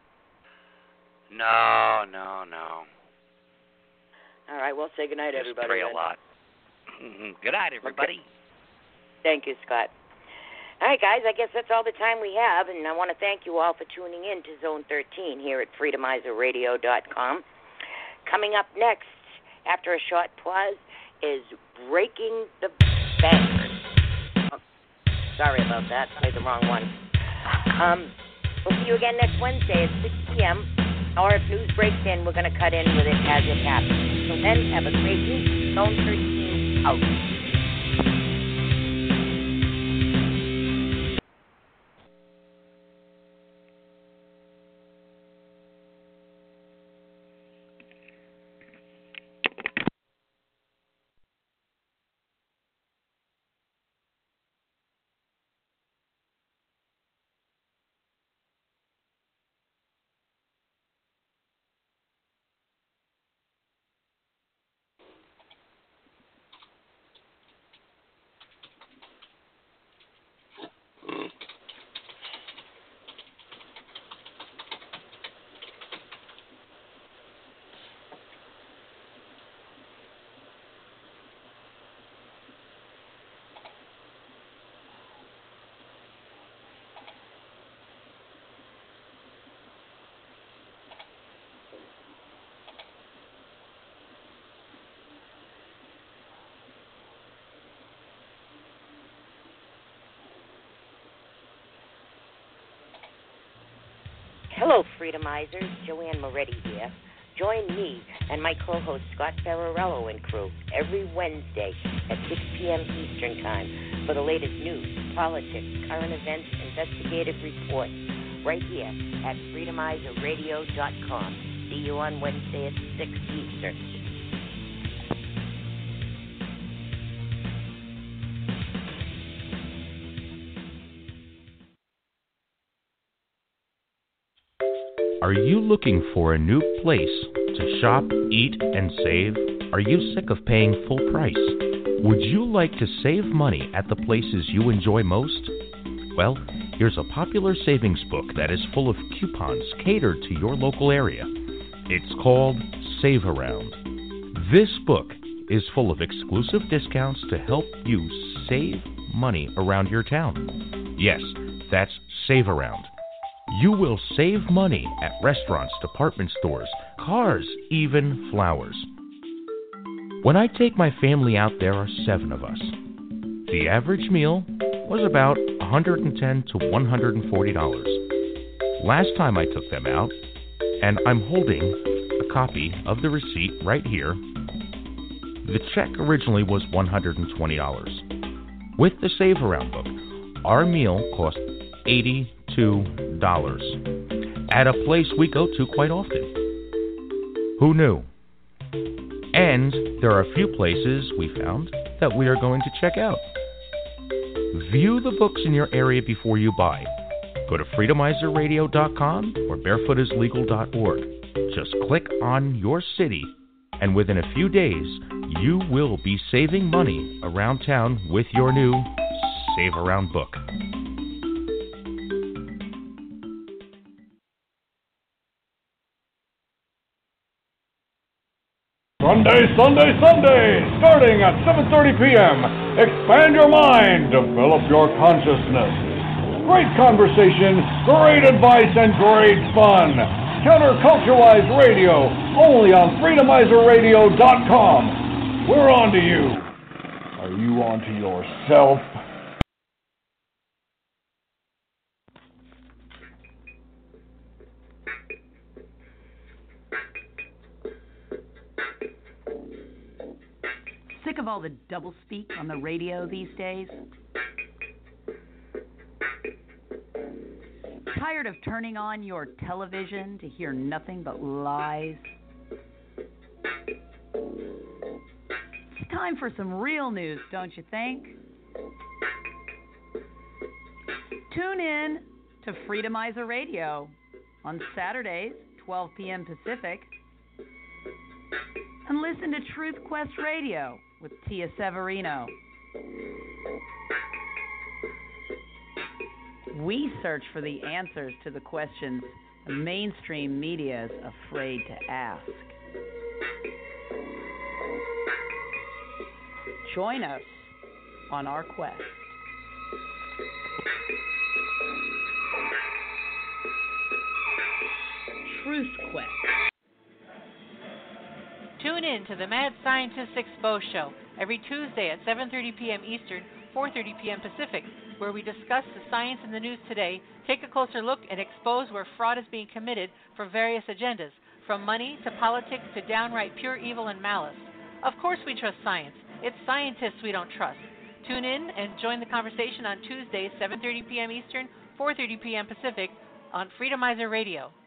No, no, no. All right, well, say goodnight, Just everybody. pray a then. lot. Good night, everybody. Thank you, Scott. All right, guys, I guess that's all the time we have, and I want to thank you all for tuning in to Zone thirteen here at freedomizer radio dot com. Coming up next, after a short pause, is Breaking the Bank. Oh, sorry about that. Played the wrong one. Um, we'll see you again next Wednesday at six p.m., or if news breaks in, we're going to cut in with it as it happens. So then, have a great week. Zone thirteen out. Hello, Freedomizers. Joanne Moretti here. Join me and my co-host Scott Ferrarello and crew every Wednesday at six p.m. Eastern Time for the latest news, politics, current events, investigative reports, right here at freedomizer radio dot com. See you on Wednesday at six Eastern. Are you looking for a new place to shop, eat, and save? Are you sick of paying full price? Would you like to save money at the places you enjoy most? Well, here's a popular savings book that is full of coupons catered to your local area. It's called Save Around. This book is full of exclusive discounts to help you save money around your town. Yes, that's Save Around. You will save money at restaurants, department stores, cars, even flowers. When I take my family out, there are seven of us. The average meal was about one hundred ten to one hundred forty dollars. Last time I took them out, and I'm holding a copy of the receipt right here, the check originally was one hundred twenty dollars. With the Save Around book, our meal cost eighty-two dollars at a place we go to quite often. Who knew? And there are a few places we found that we are going to check out. View the books in your area before you buy. Go to freedomizer radio dot com or barefoot is legal dot org. Just click on your city, and within a few days, you will be saving money around town with your new Save Around book. Sunday, Sunday, Sunday, starting at seven thirty p.m. Expand your mind, develop your consciousness. Great conversation, great advice, and great fun. Counterculturalized radio, only on freedomizer radio dot com. We're on to you. Are you on to yourself? Sick of all the doublespeak on the radio these days? Tired of turning on your television to hear nothing but lies? It's time for some real news, don't you think? Tune in to Freedomizer Radio on Saturdays, twelve p.m. Pacific, and listen to Truth Quest Radio with Tia Severino We search for the answers to the questions the mainstream media is afraid to ask. Join us on our quest. Truth Quest. Tune in to the Mad Scientist Expo Show every Tuesday at seven thirty p.m. Eastern, four thirty p.m. Pacific, where we discuss the science in the news today, take a closer look, and expose where fraud is being committed for various agendas, from money to politics to downright pure evil and malice. Of course we trust science. It's scientists we don't trust. Tune in and join the conversation on Tuesdays, seven thirty p.m. Eastern, four thirty p.m. Pacific, on Freedomizer Radio.